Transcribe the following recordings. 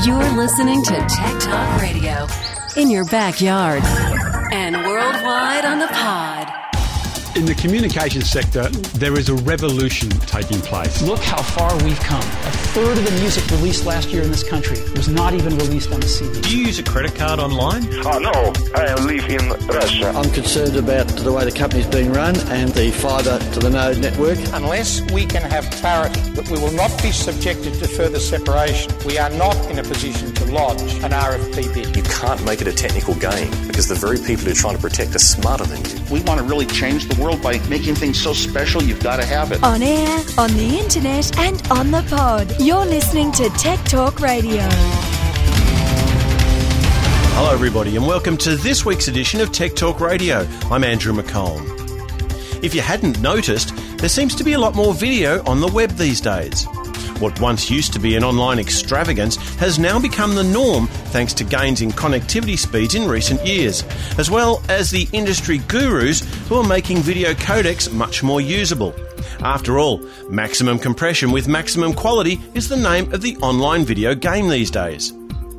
You're listening to Tech Talk Radio in your backyard and worldwide on the pod. In the communications sector, there is a revolution taking place. Look how far we've come. A third of the music released last year in this country was not even released on a CD. Do you use a credit card online? No, I live in Russia. I'm concerned about the way the company's being run and the fibre to the node network. Unless we can have clarity that we will not be subjected to further separation, we are not in a position to lodge an RFP bid. You can't make it a technical game because the very people who are trying to protect are smarter than you. We want to really change the world by making things so special, you've got to have it. On air, on the internet, and on the pod. You're listening to Tech Talk Radio. Hello everybody and welcome to this week's edition of Tech Talk Radio. I'm Andrew McComb. If you hadn't noticed, there seems to be a lot more video on the web these days. What once used to be an online extravagance has now become the norm thanks to gains in connectivity speeds in recent years, as well as the industry gurus who are making video codecs much more usable. After all, maximum compression with maximum quality is the name of the online video game these days.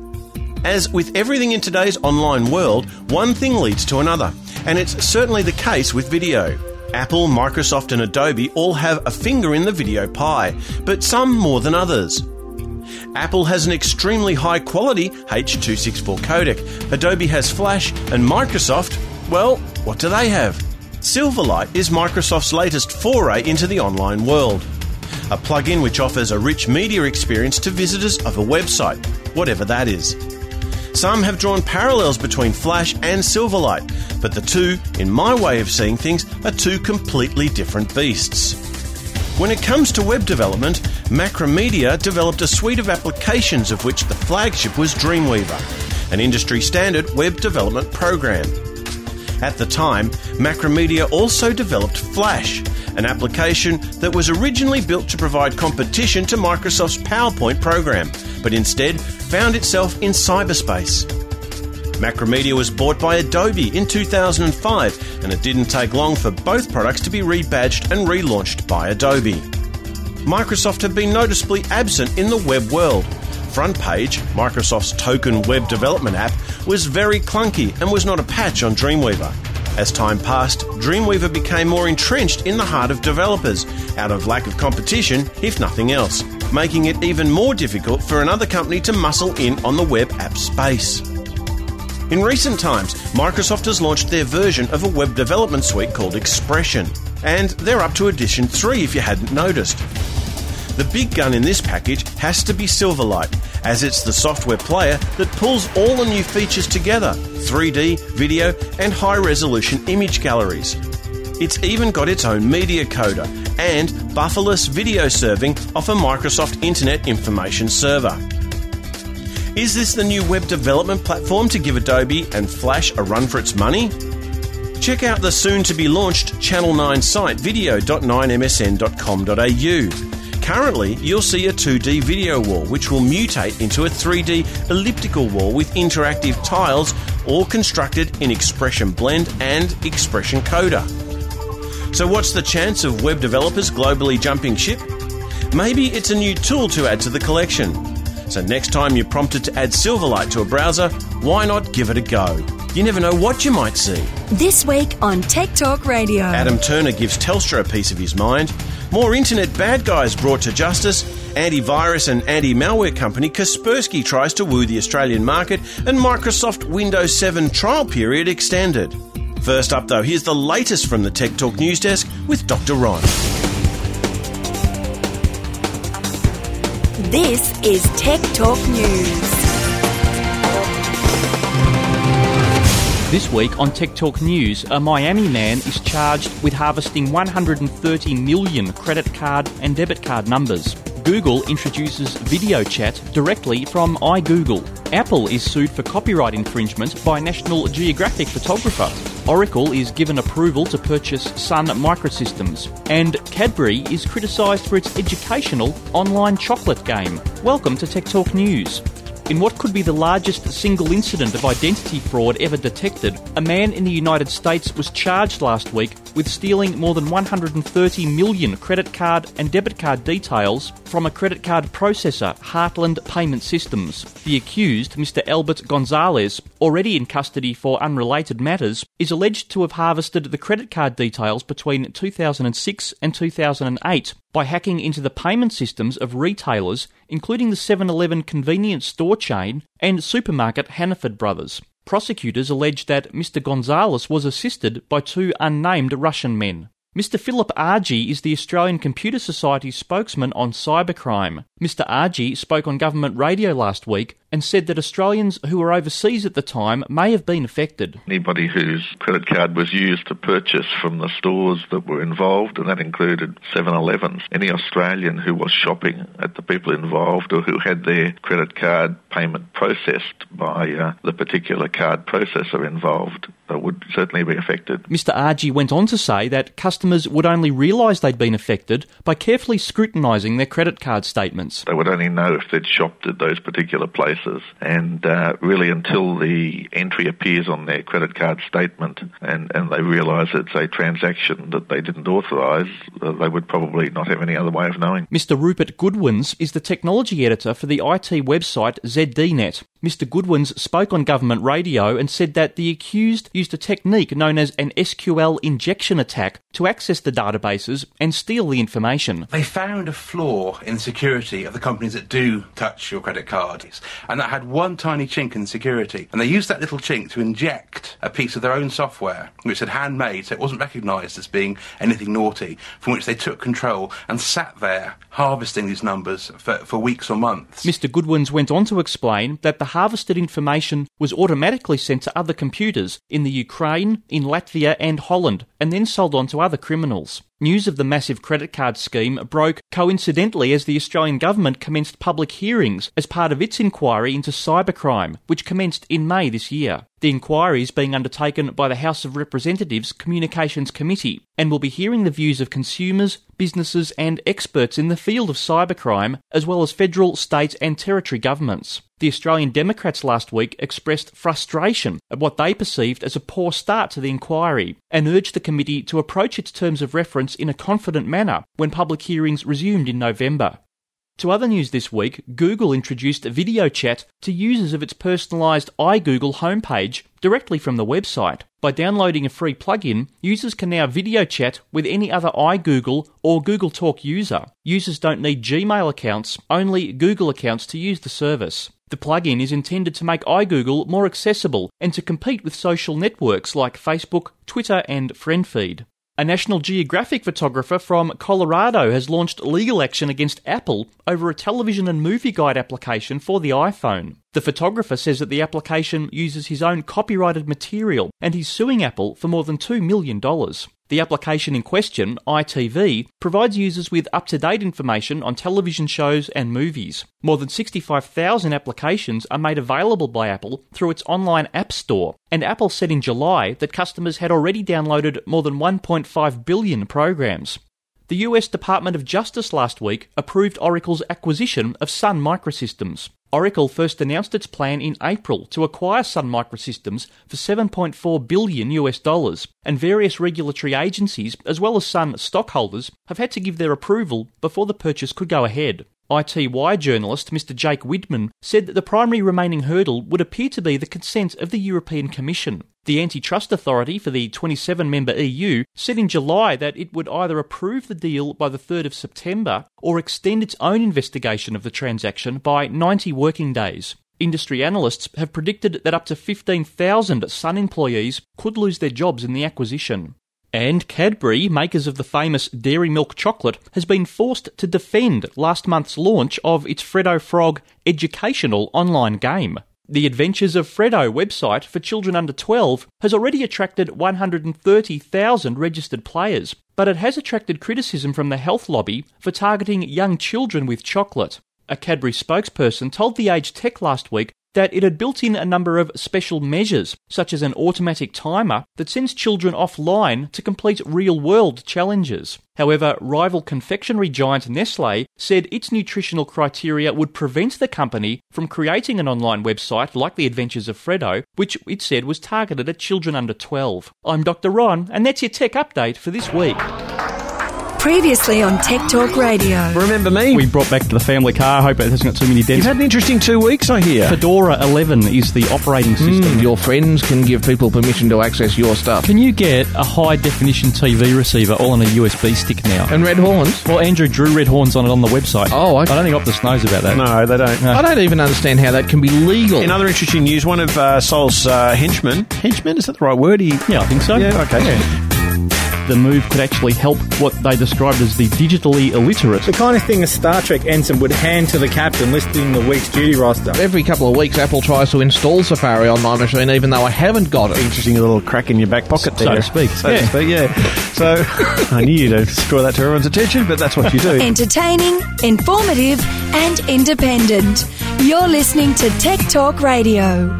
As with everything in today's online world, one thing leads to another, and it's certainly the case with video. Apple, Microsoft and Adobe all have a finger in the video pie, but some more than others. Apple has an extremely high quality H.264 codec, Adobe has Flash, and Microsoft, well, what do they have? Silverlight is Microsoft's latest foray into the online world. A plugin which offers a rich media experience to visitors of a website, whatever that is. Some have drawn parallels between Flash and Silverlight, but the two, in my way of seeing things, are two completely different beasts. When it comes to web development, Macromedia developed a suite of applications of which the flagship was Dreamweaver, an industry-standard web development program. At the time, Macromedia also developed Flash, an application that was originally built to provide competition to Microsoft's PowerPoint program, but instead found itself in cyberspace. Macromedia was bought by Adobe in 2005, and it didn't take long for both products to be rebadged and relaunched by Adobe. Microsoft have been noticeably absent in the web world. FrontPage, Microsoft's token web development app, was very clunky and was not a patch on Dreamweaver. As time passed, Dreamweaver became more entrenched in the heart of developers, out of lack of competition, if nothing else, making it even more difficult for another company to muscle in on the web app space. In recent times, Microsoft has launched their version of a web development suite called Expression, and they're up to edition 3 if you hadn't noticed. The big gun in this package has to be Silverlight, as it's the software player that pulls all the new features together, 3D, video and high-resolution image galleries. It's even got its own media coder and bufferless video serving off a Microsoft Internet Information Server. Is this the new web development platform to give Adobe and Flash a run for its money? Check out the soon-to-be-launched Channel 9 site video.9msn.com.au. Currently, you'll see a 2D video wall which will mutate into a 3D elliptical wall with interactive tiles, all constructed in Expression Blend and Expression Coder. So what's the chance of web developers globally jumping ship? Maybe it's a new tool to add to the collection. So next time you're prompted to add Silverlight to a browser, why not give it a go? You never know what you might see. This week on Tech Talk Radio. Adam Turner gives Telstra a piece of his mind. More internet bad guys brought to justice. Antivirus and anti-malware company Kaspersky tries to woo the Australian market. And Microsoft Windows 7 trial period extended. First up though, here's the latest from the Tech Talk News Desk with Dr. Ron. This is Tech Talk News. This week on Tech Talk News, a Miami man is charged with harvesting 130 million credit card and debit card numbers. Google introduces video chat directly from iGoogle. Apple is sued for copyright infringement by National Geographic photographer. Oracle is given approval to purchase Sun Microsystems. And Cadbury is criticised for its educational online chocolate game. Welcome to Tech Talk News. In what could be the largest single incident of identity fraud ever detected, a man in the United States was charged last week with stealing more than 130 million credit card and debit card details from a credit card processor, Heartland Payment Systems. The accused, Mr. Albert Gonzalez, already in custody for unrelated matters, is alleged to have harvested the credit card details between 2006 and 2008 by hacking into the payment systems of retailers, including the 7-Eleven convenience store chain and supermarket Hannaford Brothers. Prosecutors allege that Mr. Gonzalez was assisted by two unnamed Russian men. Mr. Philip Argy is the Australian Computer Society's spokesman on cybercrime. Mr. Argy spoke on government radio last week and said that Australians who were overseas at the time may have been affected. Anybody whose credit card was used to purchase from the stores that were involved, and that included 7-Elevens, any Australian who was shopping at the people involved or who had their credit card payment processed by the particular card processor involved would certainly be affected. Mr. Argy went on to say that customers would only realise they'd been affected by carefully scrutinising their credit card statements. They would only know if they'd shopped at those particular places, and really until the entry appears on their credit card statement and they realise it's a transaction that they didn't authorise, they would probably not have any other way of knowing. Mr. Rupert Goodwins is the technology editor for the IT website ZDNet. Mr. Goodwins spoke on government radio and said that the accused used a technique known as an SQL injection attack to access the databases and steal the information. They found a flaw in security of the companies that do touch your credit cards, and that had one tiny chink in security, and they used that little chink to inject a piece of their own software, which had handmade, so it wasn't recognised as being anything naughty, from which they took control and sat there harvesting these numbers for weeks or months. Mr. Goodwins went on to explain that the harvested information was automatically sent to other computers in the Ukraine, in Latvia and Holland, and then sold on to other criminals. News of the massive credit card scheme broke coincidentally as the Australian government commenced public hearings as part of its inquiry into cybercrime, which commenced in May this year. The inquiry is being undertaken by the House of Representatives Communications Committee and will be hearing the views of consumers, businesses and experts in the field of cybercrime, as well as federal, state and territory governments. The Australian Democrats last week expressed frustration at what they perceived as a poor start to the inquiry and urged the committee to approach its terms of reference in a confident manner when public hearings resumed in November. To other news this week, Google introduced video chat to users of its personalised iGoogle homepage directly from the website. By downloading a free plugin, users can now video chat with any other iGoogle or Google Talk user. Users don't need Gmail accounts, only Google accounts to use the service. The plugin is intended to make iGoogle more accessible and to compete with social networks like Facebook, Twitter and FriendFeed. A National Geographic photographer from Colorado has launched legal action against Apple over a television and movie guide application for the iPhone. The photographer says that the application uses his own copyrighted material and he's suing Apple for more than $2 million. The application in question, iTV, provides users with up-to-date information on television shows and movies. More than 65,000 applications are made available by Apple through its online app store, and Apple said in July that customers had already downloaded more than 1.5 billion programs. The US Department of Justice last week approved Oracle's acquisition of Sun Microsystems. Oracle first announced its plan in April to acquire Sun Microsystems for $7.4 billion, and various regulatory agencies, as well as Sun stockholders, have had to give their approval before the purchase could go ahead. ITY journalist Mr. Jake Widman said that the primary remaining hurdle would appear to be the consent of the European Commission. The antitrust authority for the 27-member EU said in July that it would either approve the deal by the 3rd of September or extend its own investigation of the transaction by 90 working days. Industry analysts have predicted that up to 15,000 Sun employees could lose their jobs in the acquisition. And Cadbury, makers of the famous Dairy Milk chocolate, has been forced to defend last month's launch of its Freddo Frog educational online game. The Adventures of Freddo website for children under 12 has already attracted 130,000 registered players, but it has attracted criticism from the health lobby for targeting young children with chocolate. A Cadbury spokesperson told The Age Tech last week that it had built in a number of special measures, such as an automatic timer that sends children offline to complete real-world challenges. However, rival confectionery giant Nestlé said its nutritional criteria would prevent the company from creating an online website like The Adventures of Freddo, which it said was targeted at children under 12. I'm Dr. Ron, and that's your tech update for this week. Previously on Tech Talk Radio. Remember me? We brought back the family car. I hope it hasn't got too many dents. You've had an interesting 2 weeks, I hear. Fedora 11 is the operating system. Your friends can give people permission to access your stuff. Can you get a high-definition TV receiver all on a USB stick now? And red horns? Well, Andrew drew red horns on it on the website. Oh, okay. I don't think Optus knows about that. No, they don't. I don't even understand how that can be legal. In other interesting news, one of Sol's henchmen... Henchmen, is that the right word? Yeah, I think so. Yeah, okay. Yeah. The move could actually help what they described as the digitally illiterate. The kind of thing a Star Trek ensign would hand to the captain listing the week's duty roster. Every couple of weeks, Apple tries to install Safari on my machine, even though I haven't got it. Interesting little crack in your back pocket there. So to speak. So, I knew you'd draw that to everyone's attention, but that's what you do. Entertaining, informative, and independent. You're listening to Tech Talk Radio.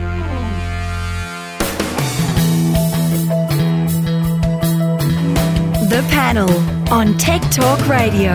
The Panel on Tech Talk Radio.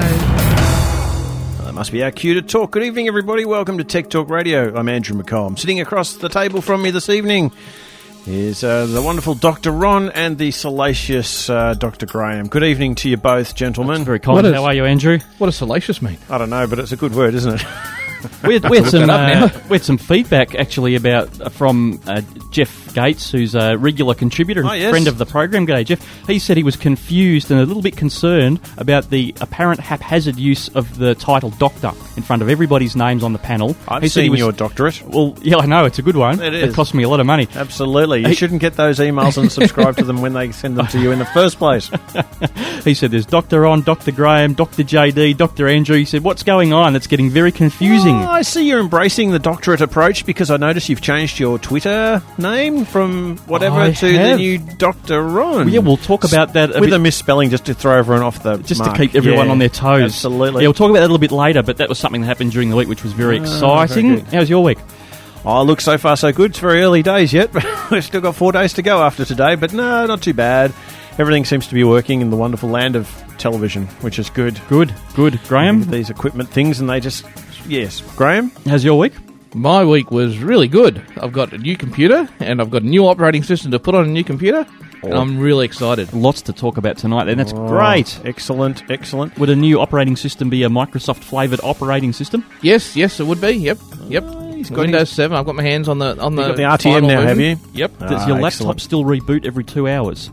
That must be our cue to talk. Good evening, everybody. Welcome to Tech Talk Radio. I'm Andrew McCollum. Sitting across the table from me this evening is the wonderful Dr. Ron and the salacious Dr. Graham. Good evening to you both, gentlemen. That's very kind. How are you, Andrew? What does salacious mean? I don't know, but it's a good word, isn't it? We had some feedback actually from Jeff Gates, who's a regular contributor and friend of the program. G'day, Jeff. He said he was confused and a little bit concerned about the apparent haphazard use of the title Doctor in front of everybody's names on the panel. I've seen your doctorate. Well, yeah, I know, it's a good one. It is. It cost me a lot of money. Absolutely. You shouldn't get those emails and subscribe to them when they send them to you in the first place. He said there's Dr. Ron, Dr. Graham, Dr. JD, Dr. Andrew. He said, what's going on? It's getting very confusing. I see you're embracing the doctorate approach because I notice you've changed your Twitter name from whatever the new Dr. Ron. Well, yeah, we'll talk about that with a misspelling just to throw everyone off the just mark. To keep everyone on their toes. Absolutely. Yeah, we'll talk about that a little bit later, but that was something that happened during the week which was very exciting. Very How's your week? Oh, look, so far so good. It's very early days yet. We've still got 4 days to go after today, but no, not too bad. Everything seems to be working in the wonderful land of television, which is good. Good. Graham? These equipment things, and they just... Yes. Graham? How's your week? My week was really good. I've got a new computer, and I've got a new operating system to put on a new computer, and I'm really excited. Lots to talk about tonight, then. That's great. Excellent. Would a new operating system be a Microsoft-flavoured operating system? Yes, it would be. Yep. He's got Windows 7. I've got my hands on the You've got the RTM now, have you? Yep. Does your laptop still reboot every 2 hours?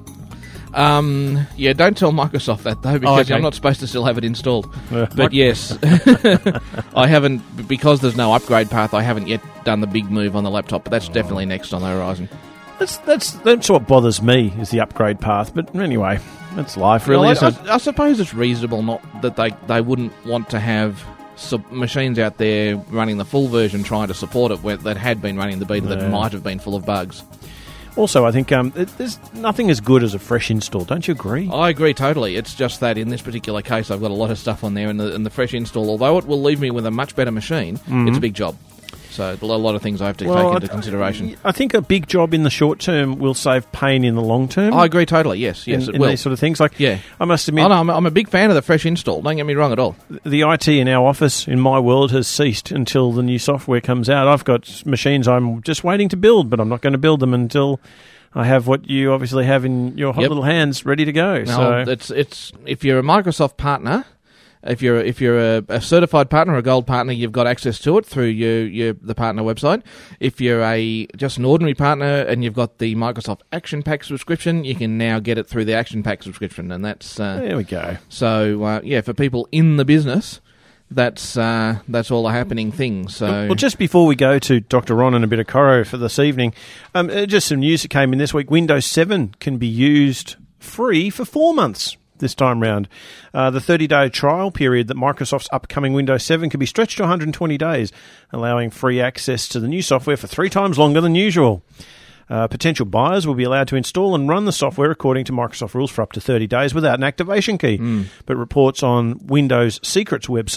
Yeah, don't tell Microsoft that, though, because I'm not supposed to still have it installed. But yes, I haven't, because there's no upgrade path, I haven't yet done the big move on the laptop, but that's definitely next on the horizon. That's what bothers me, is the upgrade path. But anyway, that's life, really, isn't it? I suppose it's reasonable not that they wouldn't want to have machines out there running the full version trying to support it that had been running the beta that might have been full of bugs. Also, I think there's nothing as good as a fresh install. Don't you agree? I agree totally. It's just that in this particular case, I've got a lot of stuff on there, and the fresh install, although it will leave me with a much better machine, it's a big job. So a lot of things I have to take into consideration. I think a big job in the short term will save pain in the long term. I agree totally, yes, it will. These sort of things. Like, yeah. I must admit... I'm a big fan of the fresh install, don't get me wrong at all. The IT in our office, in my world, has ceased until the new software comes out. I've got machines I'm just waiting to build, but I'm not going to build them until I have what you obviously have in your hot little hands ready to go. No, it's if you're a Microsoft partner... If you're a certified partner or a gold partner, you've got access to it through the partner website. If you're just an ordinary partner and you've got the Microsoft Action Pack subscription, you can now get it through the Action Pack subscription, and that's there we go. So for people in the business, that's all a happening thing. So well, just before we go to Dr. Ron and a bit of Coro for this evening, just some news that came in this week. Windows 7 can be used free for 4 months. This time round. The 30-day trial period that Microsoft's upcoming Windows 7 can be stretched to 120 days, allowing free access to the new software for 3 times longer than usual. Potential buyers will be allowed to install and run the software according to Microsoft rules for up to 30 days without an activation key. But reports on Windows Secrets website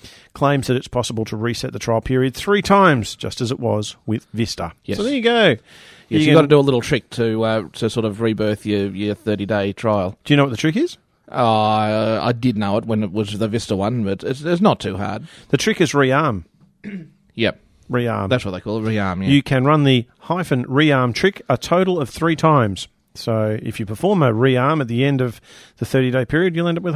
claims that it's possible to reset the trial period 3 times, just as it was with Vista. Yes. So there you go. Yes, you've got to do a little trick to sort of rebirth your 30-day trial. Do you know what the trick is? I did know it when it was the Vista one, but it's not too hard. The trick is rearm. Yep. Rearm. That's what they call it, rearm, yeah. You can run the -rearm trick a total of 3 times. So if you perform a rearm at the end of the 30-day period, you'll end up with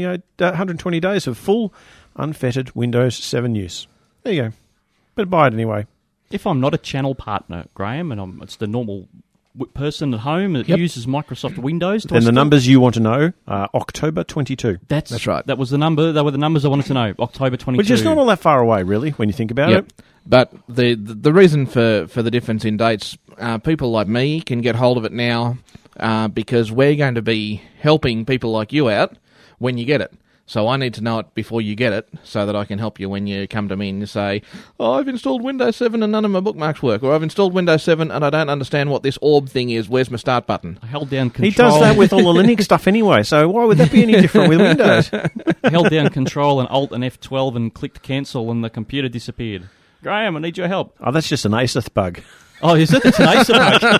120 days of full, unfettered Windows 7 use. There you go. Better buy it anyway. If I'm not a channel partner, Graham, and it's the normal person at home that uses Microsoft Windows, then the numbers you want to know are October 22. That's right. That was the number. They were the numbers I wanted to know. October 22, which is not all that far away, really, when you think about it. But the reason for the difference in dates, people like me can get hold of it now because we're going to be helping people like you out when you get it. So I need to know it before you get it so that I can help you when you come to me and you say, I've installed Windows 7 and none of my bookmarks work, or I've installed Windows 7 and I don't understand what this orb thing is. Where's my start button? I held down Control. He does that with all the Linux stuff anyway, so why would that be any different with Windows? I held down Control and Alt and F12 and clicked cancel and the computer disappeared. Graham, I need your help. Oh, that's just an Asus bug. Oh, is it? It's an Acer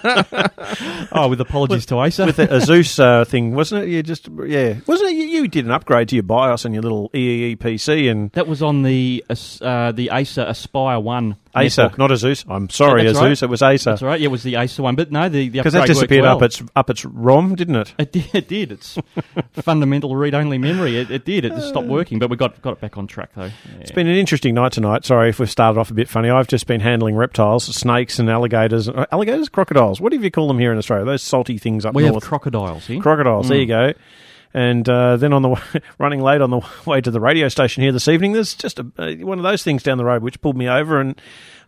bug. Oh, with apologies to Acer. With the Asus thing, wasn't it? Wasn't it? You did an upgrade to your BIOS and your little EEE PC, and that was on the Acer Aspire 1. Acer, not Asus. I'm sorry, Asus. Right. It was Acer. That's right. Yeah, it was the Acer one. But no, the upgrade because that disappeared well. up its ROM, didn't it? It did. It's fundamental read-only memory. It did. It just stopped working, but we got it back on track though. Yeah. It's been an interesting night tonight. Sorry if we've started off a bit funny. I've just been handling reptiles, snakes, and alligators. Alligators, crocodiles. What do you call them here in Australia? Those salty things up north. We have crocodiles here. Crocodiles. There you go. And then on the way, running late on the way to the radio station here this evening, there's just one of those things down the road which pulled me over, and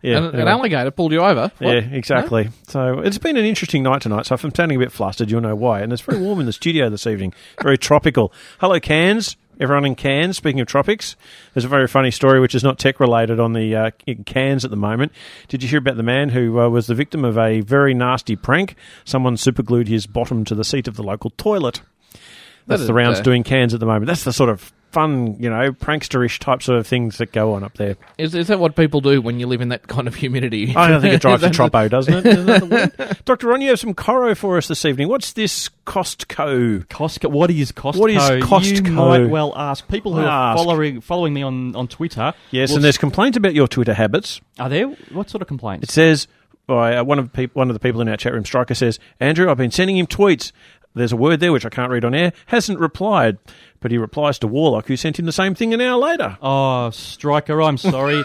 an alligator pulled you over. What? Yeah, exactly. No? So it's been an interesting night tonight. So if I'm sounding a bit flustered, you'll know why. And it's very warm in the studio this evening. Very tropical. Hello, Cairns. Everyone in Cairns. Speaking of tropics, there's a very funny story which is not tech related on the in Cairns at the moment. Did you hear about the man who was the victim of a very nasty prank? Someone superglued his bottom to the seat of the local toilet. That's the rounds doing Cairns at the moment. That's the sort of fun, prankster-ish type sort of things that go on up there. Is that what people do when you live in that kind of humidity? I don't think it drives a tropo, doesn't it? Isn't that the word? Dr. Ron, you have some Coro for us this evening. What's this Costco? What is Costco? What is Costco? You might well ask. People who are following me on Twitter. Yes, and there's complaints about your Twitter habits. Are there? What sort of complaints? It says, one of the people in our chat room, Striker, says, Andrew, I've been sending him tweets. There's a word there which I can't read on air. Hasn't replied, but he replies to Warlock, who sent him the same thing an hour later. Oh, Striker, I'm sorry.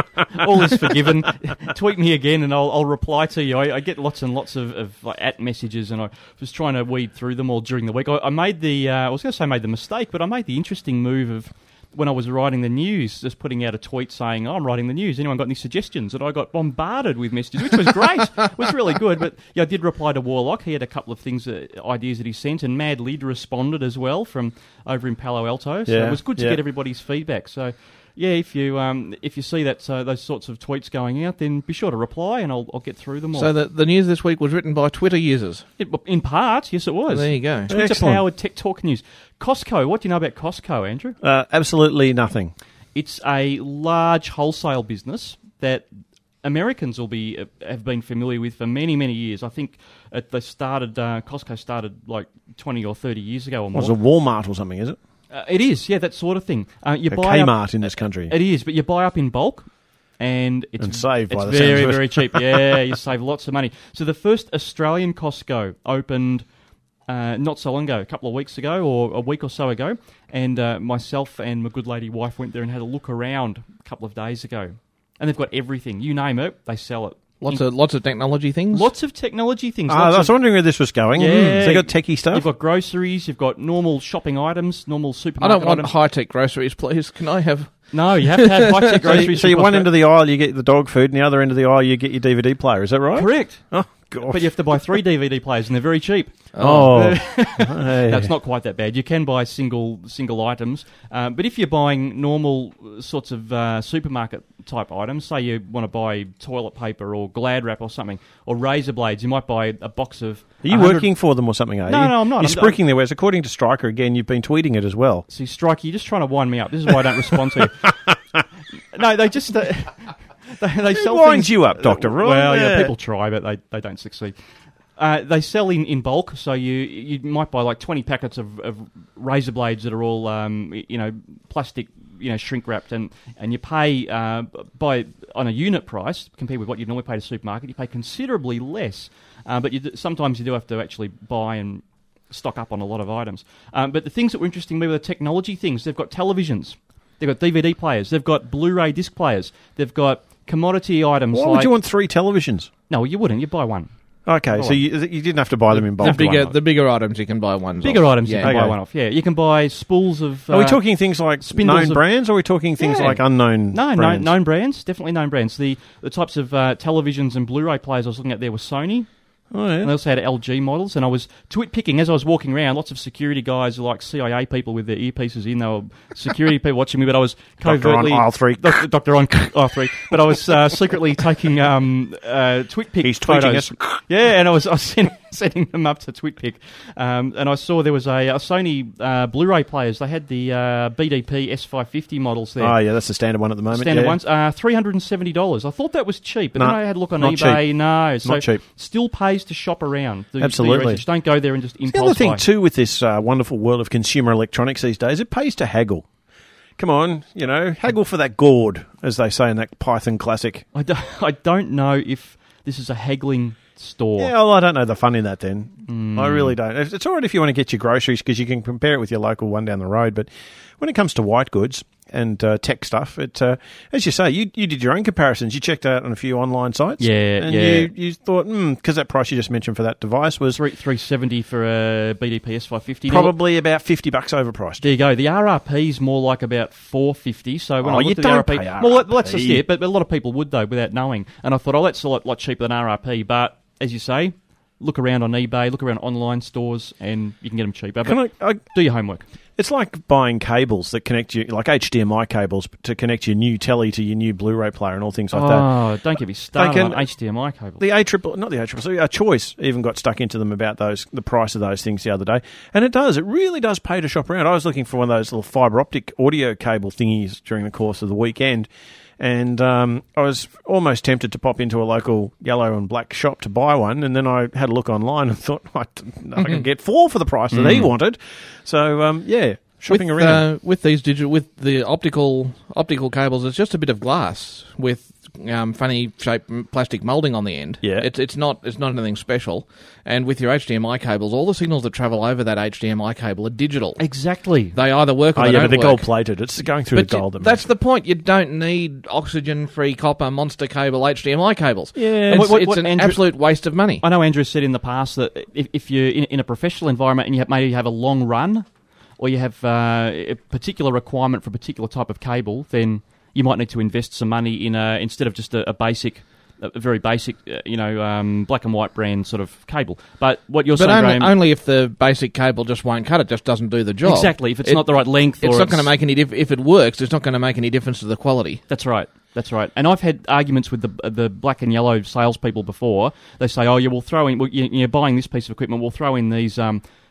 all is forgiven. Tweet me again, and I'll reply to you. I get lots and lots of at messages, and I was trying to weed through them all during the week. I made the mistake, but I made the interesting move of, when I was writing the news, just putting out a tweet saying, I'm writing the news. Anyone got any suggestions? And I got bombarded with messages, which was great. It was really good. But I did reply to Warlock. He had a couple of ideas that he sent, and Mad Lid responded as well from over in Palo Alto. So it was good to get everybody's feedback. So, yeah, if you see that those sorts of tweets going out, then be sure to reply, and I'll get through them all. So the news this week was written by Twitter users? In part, yes, it was. There you go. Twitter-powered Tech Talk News. Costco, what do you know about Costco, Andrew? Absolutely nothing. It's a large wholesale business that Americans have been familiar with for many, many years. I think Costco started like 20 or 30 years ago or more. Was it Walmart or something, is it? It is, yeah, that sort of thing. You buy Kmart in this country. It is, but you buy up in bulk, and save by the very, sounds of it. very cheap. Yeah, you save lots of money. So the first Australian Costco opened not so long ago, a couple of weeks ago or a week or so ago, and myself and my good lady wife went there and had a look around a couple of days ago. And they've got everything. You name it, they sell it. Lots of technology things? Lots of technology things. I was wondering where this was going. Yeah. So they got techie stuff? You've got groceries, you've got normal shopping items, normal supermarket items. I don't want items. high-tech groceries, please. Can I have... No, you have to have high-tech groceries. So you one end of the aisle, you get the dog food, and the other end of the aisle, you get your DVD player. Is that right? Correct. Oh, God. But you have to buy 3 DVD players, and they're very cheap. Oh. That's not quite that bad. You can buy single items, but if you're buying normal sorts of supermarket type items, say you want to buy toilet paper or Glad wrap or something, or razor blades, you might buy a box of... Are you working for them or something, are you? No, I'm not. You're spruiking their wares. According to Stryker, again, you've been tweeting it as well. See, Stryker, you're just trying to wind me up. This is why I don't respond to you. No, they just... They sell winds things, you up, Dr. Ron. Well, yeah, people try, but they don't succeed. They sell in bulk, so you might buy like 20 packets of razor blades that are all plastic, shrink wrapped, and you pay on a unit price compared with what you'd normally pay at a supermarket. You pay considerably less, but sometimes you do have to actually buy and stock up on a lot of items. But the things that were interesting to me were the technology things. They've got televisions, they've got DVD players, they've got Blu-ray disc players, they've got commodity items. Why would you want 3 televisions? No, you wouldn't. You'd buy one. Okay, so you didn't have to buy them in bulk. The bigger items you can buy ones. Bigger off. items you can buy one off. Yeah, you can buy spools of. Are we talking things like known brands, or are we talking things like unknown? brands? Known brands, definitely known brands. The types of televisions and Blu-ray players I was looking at there were Sony. Oh, yeah. And they also had LG models, and I was twit-picking as I was walking around. Lots of security guys, like CIA people with their earpieces in. They were security people watching me, but I was covertly... Dr. on aisle 3. Dr. on aisle 3. But I was secretly taking twit-pick He's photos. Tweeting us. Yeah, and I was sending them up to twit-pick. And I saw there was a Sony Blu-ray players. They had the BDP S550 models there. Oh, yeah, that's the standard one at the moment. Standard ones. $370. I thought that was cheap, but then I had a look on eBay. Cheap. No, so not cheap. Still pays to shop around. Absolutely. Don't go there and just impulse buy. The other thing, too, with this wonderful world of consumer electronics these days, it pays to haggle. Come on, haggle for that gourd, as they say in that Python classic. I don't know if this is a haggling store. Yeah, well, I don't know the fun in that then. I really don't. It's all right if you want to get your groceries because you can compare it with your local one down the road, but when it comes to white goods and tech stuff, it as you say, you did your own comparisons. You checked out on a few online sites. And you thought, because that price you just mentioned for that device was $370 for a BDP S550. Probably about $50 overpriced. There you go. The RRP is more like about $450. So when I looked at the RRP, well, that's just it. But a lot of people would though without knowing. And I thought, that's a lot cheaper than RRP. But as you say, look around on eBay, look around online stores, and you can get them cheaper. But do your homework. It's like buying cables that connect you, like HDMI cables, to connect your new telly to your new Blu-ray player and all things like that. Oh, don't get me started on HDMI cables. A Choice even got stuck into them about the price of those things the other day. And it really does pay to shop around. I was looking for one of those little fibre optic audio cable thingies during the course of the weekend. And I was almost tempted to pop into a local yellow and black shop to buy one, and then I had a look online and thought, I can get 4 for the price that he wanted. So, shopping around. With these with the optical cables, it's just a bit of glass with funny shaped plastic moulding on the end. Yeah. It's not anything special. And with your HDMI cables, all the signals that travel over that HDMI cable are digital. Exactly. They either work or they don't but they're work. gold-plated. It's going through the gold. That's the point. You don't need oxygen-free copper monster cable HDMI cables. Yeah. It's an absolute waste of money. I know Andrew said in the past that if you're in a professional environment and you maybe have a long run, or you have a particular requirement for a particular type of cable, then you might need to invest some money in instead of just a very basic, black and white brand sort of cable. But what you're saying, Graham, only if the basic cable just won't cut, it just doesn't do the job. Exactly. If it's not the right length, it's not going to make any. If it works, it's not going to make any difference to the quality. That's right. And I've had arguments with the black and yellow salespeople before. They say, "Oh, yeah, we'll throw in. You're buying this piece of equipment. We'll throw in these."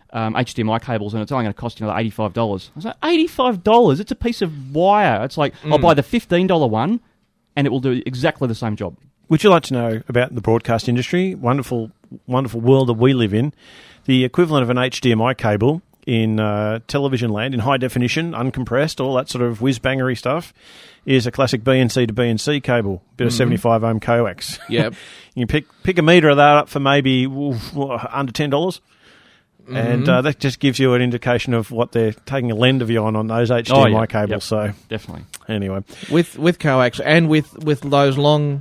HDMI cables, and it's only going to cost you another $85. I was like, $85? It's a piece of wire. It's like, I'll buy the $15 one, and it will do exactly the same job. Would you like to know about the broadcast industry? Wonderful, wonderful world that we live in. The equivalent of an HDMI cable in television land, in high definition, uncompressed, all that sort of whiz-bangery stuff, is a classic BNC to BNC cable, bit of 75 ohm coax. Yep. You can pick a metre of that up for maybe under $10. And that just gives you an indication of what they're taking a lend of you on those HDMI cables. Yep. So definitely. Anyway, with coax and with those long.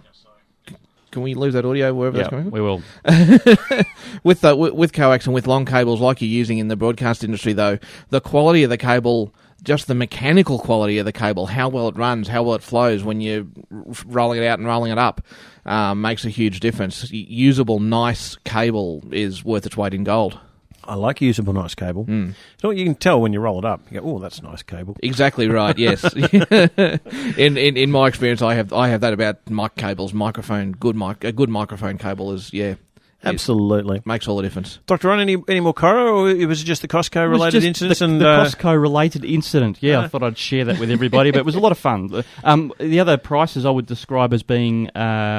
Can we lose that audio wherever that's coming from? We will. With coax and with long cables like you're using in the broadcast industry, though, the quality of the cable just the mechanical quality of the cable, how well it runs, how well it flows when you're rolling it out and rolling it up, makes a huge difference. Usable, nice cable is worth its weight in gold. I like usable, nice cable. So you can tell when you roll it up. You go, oh, that's a nice cable. Exactly right. Yes. in my experience, I have that about mic cables. A good microphone cable is absolutely makes all the difference. Dr. Ron, any more Coro, or it was just the Costco related incident? The Costco related incident. Yeah, I thought I'd share that with everybody, but it was a lot of fun. The other prices I would describe as being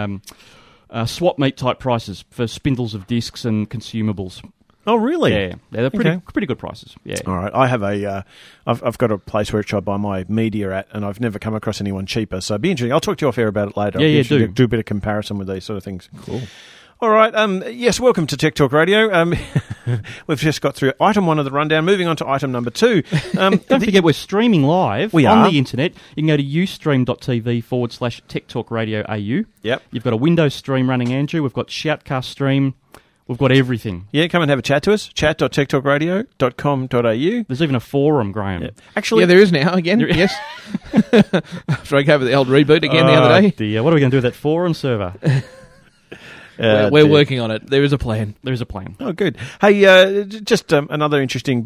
swap meet type prices for spindles of discs and consumables. Oh, really? Yeah, they're pretty good prices. Yeah. All right. I have I've got a place which I buy my media at, and I've never come across anyone cheaper. So it'd be interesting. I'll talk to you off air about it later. Yeah, do a bit of comparison with these sort of things. Cool. All right. Yes, welcome to Tech Talk Radio. We've just got through item 1 of the rundown. Moving on to item number 2. Don't forget, we're streaming live on the internet. You can go to ustream.tv/Tech Talk Radio AU. Yep. You've got a Windows stream running, Andrew. We've got Shoutcast stream. We've got everything. Yeah, come and have a chat to us. chat.techtalkradio.com.au. There's even a forum, Graham. Yeah. Actually, there is now again. Yes. After I gave it the old reboot again the other day. What are we going to do with that forum server? We're working on it. There is a plan. Oh, good. Hey, just another interesting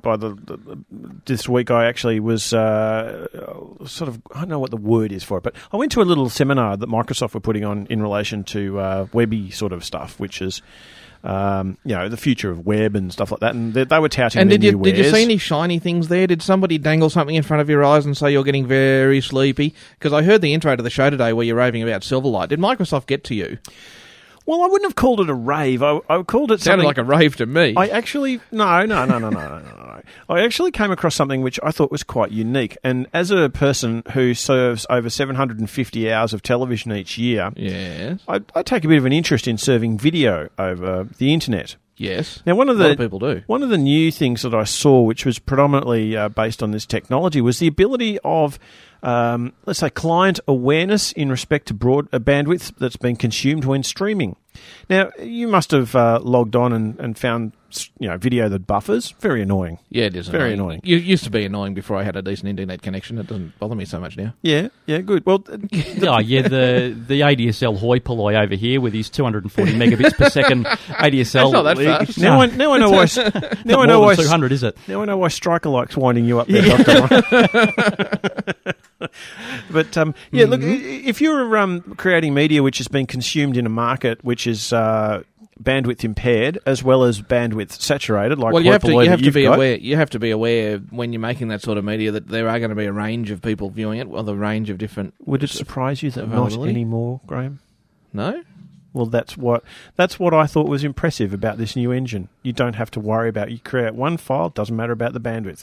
this week. I actually was I don't know what the word is for it, but I went to a little seminar that Microsoft were putting on in relation to webby sort of stuff, which is the future of web and stuff like that. And they were touting their new wares. Did you see any shiny things there? Did somebody dangle something in front of your eyes and say you're getting very sleepy? Because I heard the intro to the show today where you're raving about Silverlight. Did Microsoft get to you? Well, I wouldn't have called it a rave. I called it sounded something... like a rave to me. I actually... No. I actually came across something which I thought was quite unique. And as a person who serves over 750 hours of television each year, yes, I take a bit of an interest in serving video over the internet. Yes. Now, a lot of people do. One of the new things that I saw, which was predominantly based on this technology, was the ability of... let's say client awareness in respect to broad bandwidth that's been consumed when streaming. Now, you must have logged on and found video that buffers. Very annoying. Yeah, it is very annoying. It used to be annoying before I had a decent internet connection. It doesn't bother me so much now. Yeah, good. Well, the ADSL hoi polloi over here with his 240 megabits per second ADSL. That's not that fast. Now I know why. Now I know why 200 is it? Now I know why Stryker likes winding you up there, Dr. But look, if you're creating media which has been consumed in a market which is bandwidth impaired as well as bandwidth saturated, like you have to be aware. You have to be aware when you're making that sort of media that there are going to be a range of people viewing it, the range of different. Would it surprise you that not anymore, Graham? No. Well, that's what I thought was impressive about this new engine. You don't have to worry about. You create one file, doesn't matter about the bandwidth.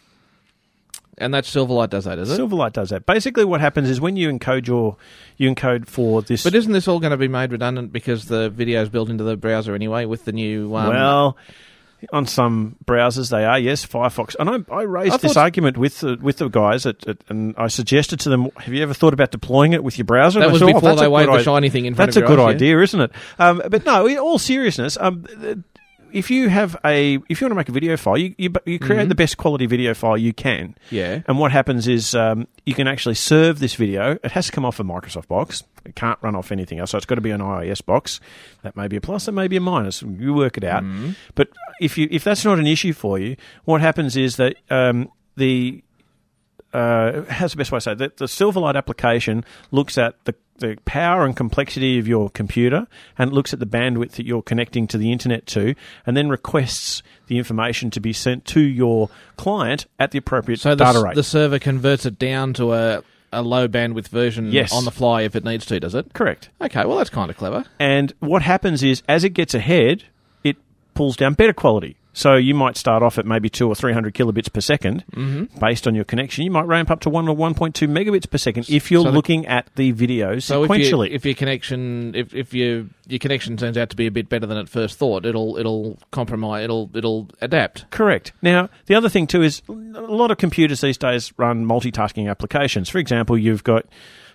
And that Silverlight does that, is it? Silverlight does that. Basically what happens is when you encode for this... But isn't this all going to be made redundant because the video is built into the browser anyway with the new... Well, on some browsers they are, yes, Firefox. And I raised this argument with the guys, and I suggested to them, have you ever thought about deploying it with your browser? That was before they waved the shiny thing in front of your eyes. That's a good idea, isn't it? But no, in all seriousness... If you want to make a video file, you create the best quality video file you can. Yeah. And what happens is you can actually serve this video. It has to come off a Microsoft box. It can't run off anything else. So it's got to be an iOS box. That may be a plus. That may be a minus. You work it out. Mm-hmm. But if that's not an issue for you, what happens is that how's the best way to say it? The Silverlight application looks at the power and complexity of your computer and looks at the bandwidth that you're connecting to the internet to, and then requests the information to be sent to your client at the appropriate data rate. The server converts it down to a low bandwidth version on the fly if it needs to, does it? Correct. Okay, well that's kind of clever. And what happens is as it gets ahead, it pulls down better quality. So you might start off at maybe 200 or 300 kilobits per second based on your connection. You might ramp up to 1 or 1.2 megabits per second if you're looking at the videos sequentially. If your connection, if your connection turns out to be a bit better than at first thought, it'll compromise. It'll adapt. Correct. Now the other thing too is a lot of computers these days run multitasking applications. For example, you've got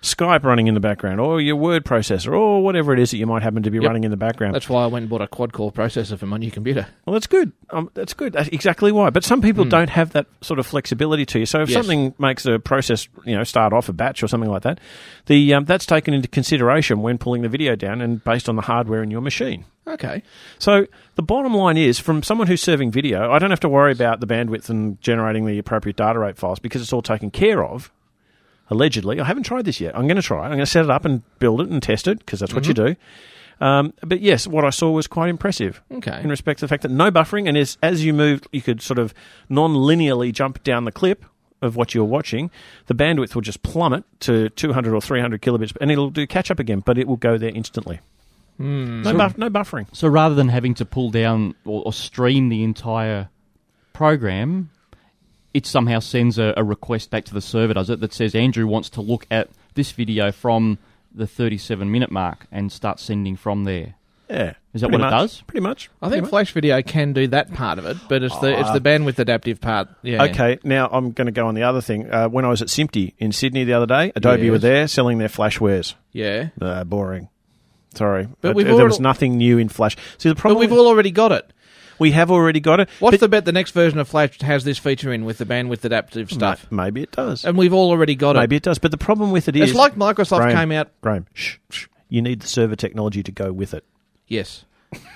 Skype running in the background, or your word processor, or whatever it is that you might happen to be running in the background. That's why I went and bought a quad-core processor for my new computer. Well, that's good. That's good. That's exactly why. But some people don't have that sort of flexibility to you. So if something makes a process, start off a batch or something like that, that's taken into consideration when pulling the video down and based on the hardware in your machine. Okay. So the bottom line is, from someone who's serving video, I don't have to worry about the bandwidth and generating the appropriate data rate files because it's all taken care of. Allegedly. I haven't tried this yet. I'm going to try it. I'm going to set it up and build it and test it, because that's what you do. But yes, what I saw was quite impressive. Okay. In respect to the fact that no buffering, and as you moved, you could sort of non-linearly jump down the clip of what you're watching. The bandwidth will just plummet to 200 or 300 kilobits, and it'll do catch-up again, but it will go there instantly. No buffering. So rather than having to pull down or stream the entire program, it somehow sends a request back to the server, does it, that says Andrew wants to look at this video from the 37-minute mark and start sending from there. Yeah. Is that what it does? Pretty much. I think Flash Video can do that part of it, but it's the bandwidth adaptive part. Yeah. Okay, now I'm going to go on the other thing. When I was at SMPTE in Sydney the other day, Adobe were there selling their Flash wares. Yeah. Boring. Sorry. But there was nothing new in Flash. See, the problem but we've all already got it. We have already got it. What's the bet the next version of Flash has this feature in with the bandwidth adaptive stuff? Maybe it does. And we've all already got it. Maybe it does. But the problem with it is... It's like Microsoft came out... Graham, shh. You need the server technology to go with it. Yes.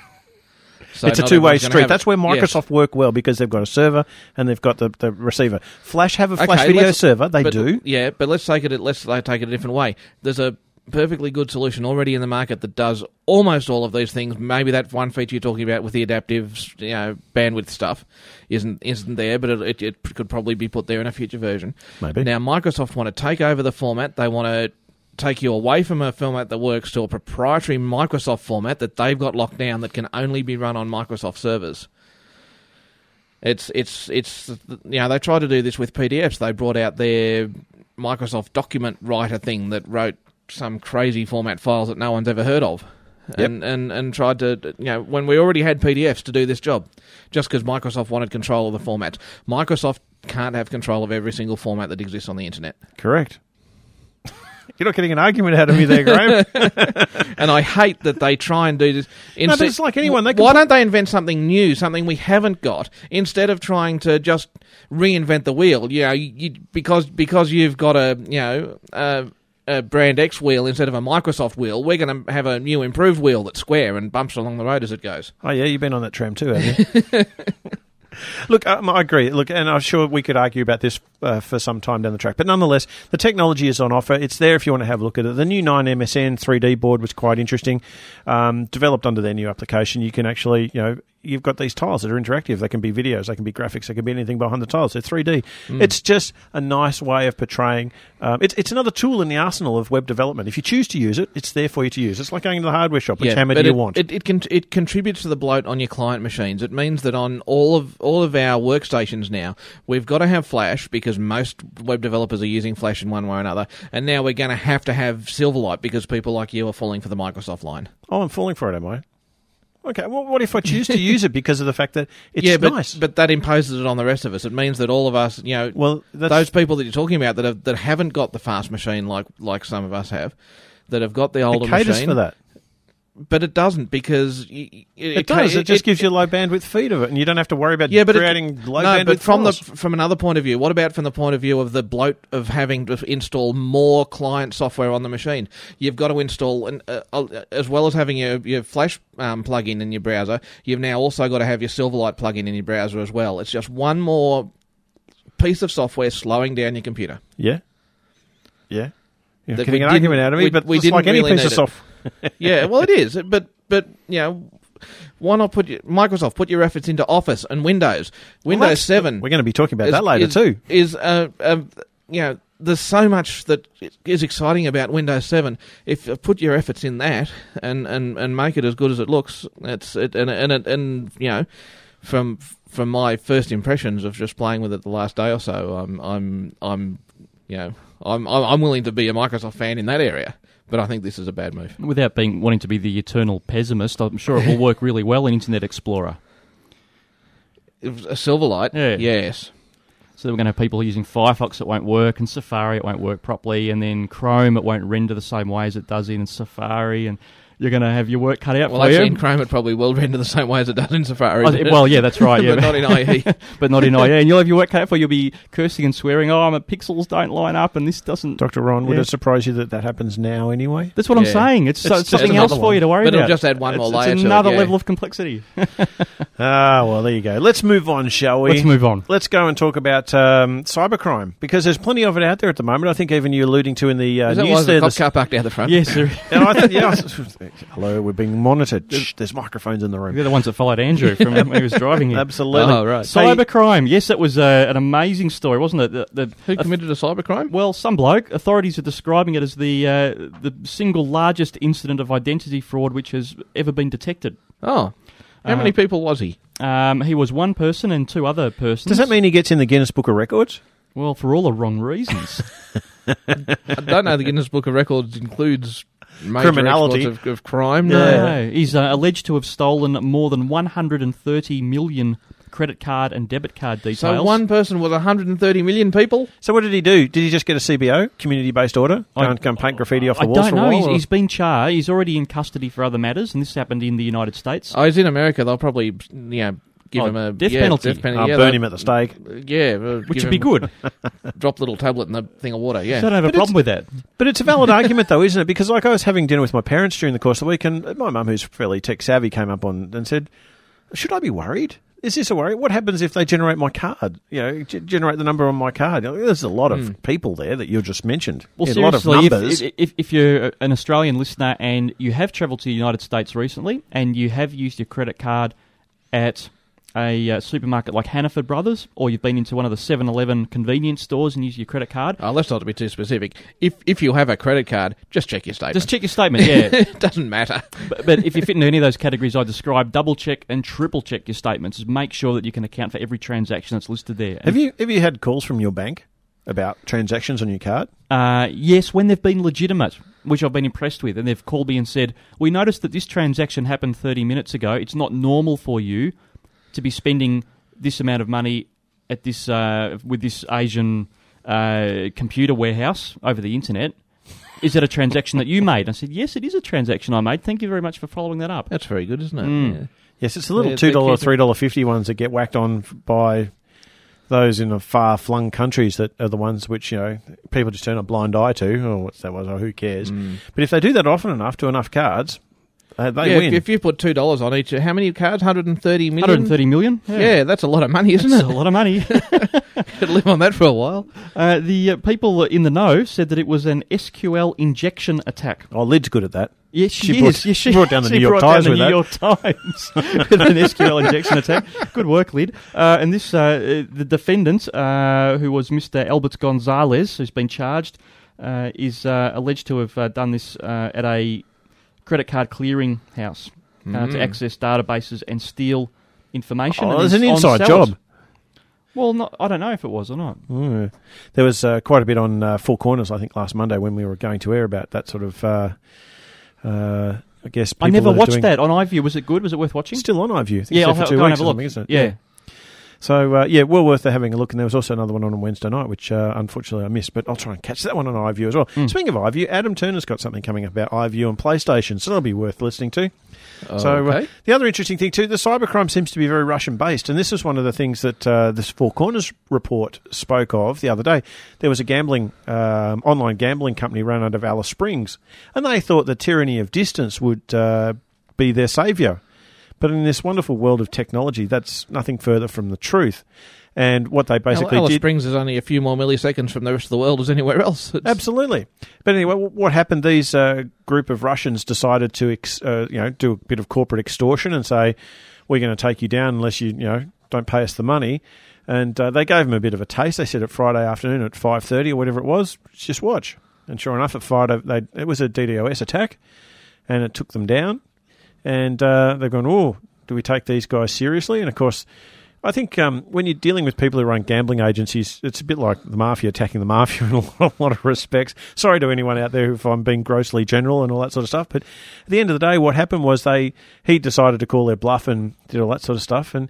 So it's a two-way street. That's where Microsoft work well, because they've got a server and they've got the receiver. Flash have a Flash video server. They do. Yeah, but let's take it a different way. There's a perfectly good solution already in the market that does almost all of these things. Maybe that one feature you're talking about with the adaptive, bandwidth stuff isn't there, but it could probably be put there in a future version. Maybe. Now, Microsoft want to take over the format. They want to take you away from a format that works to a proprietary Microsoft format that they've got locked down that can only be run on Microsoft servers. It's they tried to do this with PDFs. They brought out their Microsoft document writer thing that wrote some crazy format files that no one's ever heard of. Yep. And tried to, when we already had PDFs to do this job, just because Microsoft wanted control of the formats. Microsoft can't have control of every single format that exists on the internet. Correct. You're not getting an argument out of me there, Graham. And I hate that they try and do this. No, but it's like anyone. Why don't they invent something new, something we haven't got, instead of trying to just reinvent the wheel? Because you've got a Brand X wheel instead of a Microsoft wheel, we're going to have a new improved wheel that's square and bumps along the road as it goes. Oh, yeah, you've been on that tram too, haven't you? Look, I agree. Look, and I'm sure we could argue about this for some time down the track. But nonetheless, the technology is on offer. It's there if you want to have a look at it. The new 9MSN 3D board was quite interesting. Developed under their new application. You can actually, you've got these tiles that are interactive. They can be videos, they can be graphics, they can be anything behind the tiles. They're 3D. It's just a nice way of portraying. It's another tool in the arsenal of web development. If you choose to use it, it's there for you to use. It's like going to the hardware shop. Which hammer do you want? It contributes to the bloat on your client machines. It means that on all of our workstations now, we've got to have Flash because most web developers are using Flash in one way or another. And now we're going to have Silverlight because people like you are falling for the Microsoft line. Oh, I'm falling for it, am I? Okay, well, what if I choose to use it because of the fact that it's nice? But that imposes it on the rest of us. It means that all of us, those people that you're talking about that haven't got the fast machine like some of us have, that have got the older machine. It caters for that. But it doesn't because... It does. It just gives you a low bandwidth feed of it, and you don't have to worry about creating low bandwidth but files. from another point of view, what about from the point of view of the bloat of having to install more client software on the machine? You've got to install, as well as having your Flash plugin in your browser, you've now also got to have your Silverlight plugin in your browser as well. It's just one more piece of software slowing down your computer. Yeah. Yeah. You're getting an argument out of me, but it's like any piece of software. Yeah, well, it is, but why not Microsoft put your efforts into Office and Windows 7? We're going to be talking about that later too. There's so much that is exciting about Windows 7. If put your efforts in that and make it as good as it looks, from my first impressions of just playing with it the last day or so, I'm willing to be a Microsoft fan in that area. But I think this is a bad move. Without wanting to be the eternal pessimist, I'm sure it will work really well in Internet Explorer. A Silverlight? Yeah. Yes. So we're going to have people using Firefox that won't work, and Safari it won't work properly, and then Chrome it won't render the same way as it does in Safari, and you're going to have your work cut out for you. Well, actually, in Chrome it probably will render the same way as it does in Safari. Well, yeah, that's right. Yeah. But not in IE. But not in IE. And you'll have your work cut out for you. You'll be cursing and swearing, my pixels don't line up, and this doesn't... Dr. Ron, would it surprise you that happens now anyway? That's what I'm saying. It's something else for you to worry about. But it'll just add one more layer It's to another it, level of complexity. Well, there you go. Let's move on, shall we? Let's move on. Let's go and talk about cybercrime, because there's plenty of it out there at the moment. I think even you alluding to in the news there. There's a cop car parked down the front. Yes, sir. Hello, we're being monitored. Shh, there's microphones in the room. They're the ones that followed Andrew from when he was driving here. Absolutely. Oh, right. Cybercrime. Yes, it was an amazing story, wasn't it? Who committed a cybercrime? Well, some bloke. Authorities are describing it as the single largest incident of identity fraud which has ever been detected. Oh. How many people was he? He was one person and two other persons. Does that mean he gets in the Guinness Book of Records? Well, for all the wrong reasons. I don't know the Guinness Book of Records includes major criminality of crime. No. He's alleged to have stolen more than 130 million credit card and debit card details. So one person with 130 million people? So what did he do? Did he just get a CBO, community-based order? Go and paint graffiti off the walls for a while? I don't know. He's been charged. He's already in custody for other matters, and this happened in the United States. Oh, he's in America. They'll probably, give him a death penalty. Burn him at the stake. Yeah. Which would be good. Drop a little tablet in the thing of water, yeah. So I don't have a problem with that. But it's a valid argument, though, isn't it? Because I was having dinner with my parents during the course of the week, and my mum, who's fairly tech-savvy, came up on and said, should I be worried? Is this a worry? What happens if they generate my card? Generate the number on my card. There's a lot of people there that you just mentioned. Well, a lot of numbers. If you're an Australian listener and you have travelled to the United States recently and you have used your credit card at a supermarket like Hannaford Brothers, or you've been into one of the 7-Eleven convenience stores and used your credit card. Oh, let's not be too specific. If you have a credit card, just check your statement. Just check your statement, yeah. It doesn't matter. But if you fit into any of those categories I described, double check and triple check your statements. Just make sure that you can account for every transaction that's listed there. Have you had calls from your bank about transactions on your card? Yes, when they've been legitimate, which I've been impressed with, and they've called me and said, we noticed that this transaction happened 30 minutes ago. It's not normal for you to be spending this amount of money at this with this Asian computer warehouse over the internet. Is that a transaction that you made? I said, yes, it is a transaction I made. Thank you very much for following that up. That's very good, isn't it? Yeah. Yes, it's the little $2, $3.50 ones that get whacked on by those in the far-flung countries that are the ones which, people just turn a blind eye to. Oh, what's that was? Oh, who cares? But if they do that often enough to enough cards, they win. If you put $2 on each, how many cards? 130 million? 130 million? Yeah, that's a lot of money, isn't it? That's a lot of money. Could live on that for a while. The people in the know said that it was an SQL injection attack. Oh, Lid's good at that. Yes, she brought down the New York Times with that. New York Times with an SQL injection attack. Good work, Lid. And this, the defendant, who was Mr. Albert Gonzalez, who's been charged, is alleged to have done this at a credit card clearing house to access databases and steal information. Oh, there's an inside job. Well, I don't know if it was or not. There was quite a bit on Four Corners, I think, last Monday when we were going to air about that sort of, I guess, people I never watched that on iView. Was it good? Was it worth watching? Still on iView. I think I'll for go and have a look. Isn't it? Yeah. So, well worth having a look. And there was also another one on Wednesday night, which unfortunately I missed, but I'll try and catch that one on iView as well. Speaking of iView, Adam Turner's got something coming up about iView and PlayStation, so that'll be worth listening to. So the other interesting thing too, the cybercrime seems to be very Russian-based, and this is one of the things that this Four Corners report spoke of the other day. There was a gambling, online gambling company run out of Alice Springs, and they thought the tyranny of distance would be their saviour. But in this wonderful world of technology, that's nothing further from the truth. And what they basically Alice did... Springs is only a few more milliseconds from the rest of the world as anywhere else. Absolutely. But anyway, what happened, these group of Russians decided to do a bit of corporate extortion and say, we're going to take you down unless you don't pay us the money. And they gave them a bit of a taste. They said at Friday afternoon at 5:30 or whatever it was, just watch. And sure enough, at Friday, it was a DDoS attack, and it took them down. And they've gone, oh, do we take these guys seriously? And of course, I think when you're dealing with people who run gambling agencies, it's a bit like the mafia attacking the mafia in a lot of respects. Sorry to anyone out there if I'm being grossly general and all that sort of stuff. But at the end of the day, what happened was he decided to call their bluff and did all that sort of stuff. And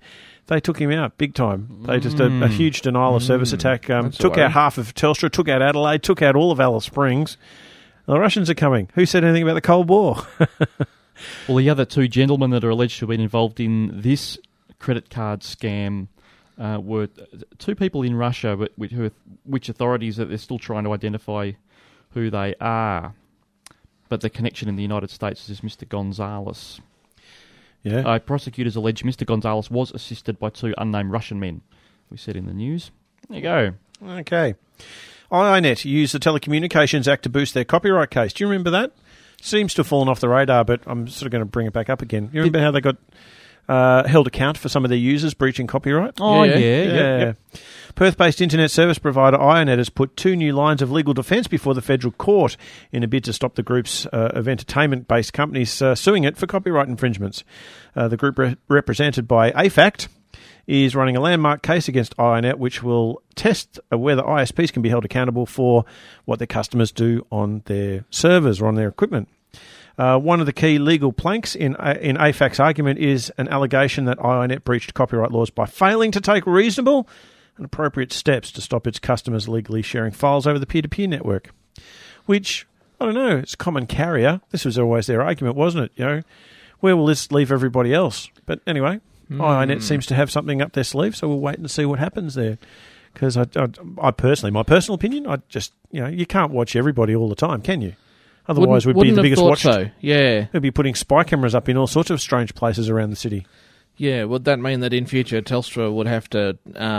They took him out big time. They just did a huge denial of service attack. Took out half of Telstra, took out Adelaide, took out all of Alice Springs. The Russians are coming. Who said anything about the Cold War? Well, the other two gentlemen that are alleged to have been involved in this credit card scam were two people in Russia, which authorities they're still trying to identify who they are. But the connection in the United States is Mr. Gonzalez. Yeah. Prosecutors allege Mr. Gonzalez was assisted by two unnamed Russian men. We said in the news. There you go. Okay. IONET used the Telecommunications Act to boost their copyright case. Do you remember that? Seems to have fallen off the radar, but I'm sort of going to bring it back up again. You remember how they got held account for some of their users breaching copyright? Oh, yeah. Perth-based internet service provider IONET has put 2 new lines of legal defence before the federal court in a bid to stop the group's of entertainment-based companies suing it for copyright infringements. The group represented by AFACT is running a landmark case against IONET, which will test whether ISPs can be held accountable for what their customers do on their servers or on their equipment. One of the key legal planks in AFAC's argument is an allegation that IONET breached copyright laws by failing to take reasonable and appropriate steps to stop its customers legally sharing files over the peer-to-peer network, which, I don't know, it's common carrier. This was always their argument, wasn't it? You know, where will this leave everybody else? But anyway, IONET seems to have something up their sleeve, so we'll wait and see what happens there. Because I personally, my personal opinion, you can't watch everybody all the time, can you? Otherwise, we'd be the biggest watch. So. Yeah, we'd be putting spy cameras up in all sorts of strange places around the city. Yeah, would that mean that in future Telstra would have to,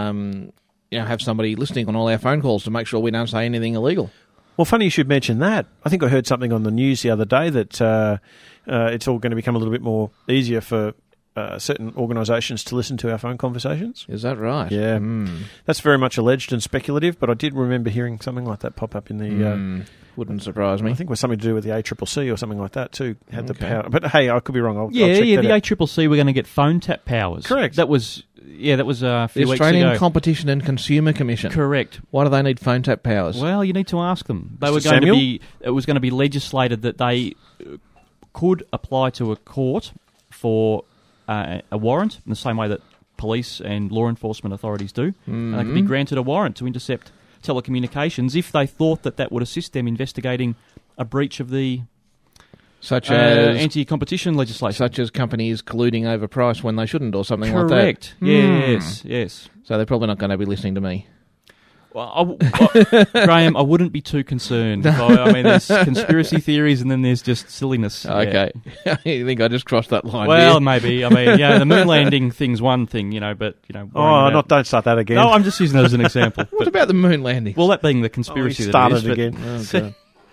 have somebody listening on all our phone calls to make sure we don't say anything illegal? Well, funny you should mention that. I think I heard something on the news the other day that it's all going to become a little bit more easier for certain organisations to listen to our phone conversations. Is that right? Yeah. That's very much alleged and speculative, but I did remember hearing something like that pop up in the... Wouldn't surprise me. I think it was something to do with the ACCC or something like that too. Had the power. But hey, I could be wrong. I'll the check that out. ACCC were going to get phone tap powers. Correct. That was a few weeks ago. The Australian Competition and Consumer Commission. Correct. Why do they need phone tap powers? Well, you need to ask them. They Mr. were going to be. It was going to be legislated that they could apply to a court for a warrant in the same way that police and law enforcement authorities do. And they could be granted a warrant to intercept telecommunications if they thought that would assist them investigating a breach of the such as anti-competition legislation, such as companies colluding over price when they shouldn't, or something Correct. like that. Yes. So they're probably not going to be listening to me. Well, Graham, I wouldn't be too concerned. I mean, there's conspiracy theories and then there's just silliness. Okay. Yeah. You think I just crossed that line? Well, maybe. I mean, the moon landing thing's one thing, but, don't start that again. No, I'm just using that as an example. What about the moon landing? Well, that being the conspiracy that it is. Again. Oh, God.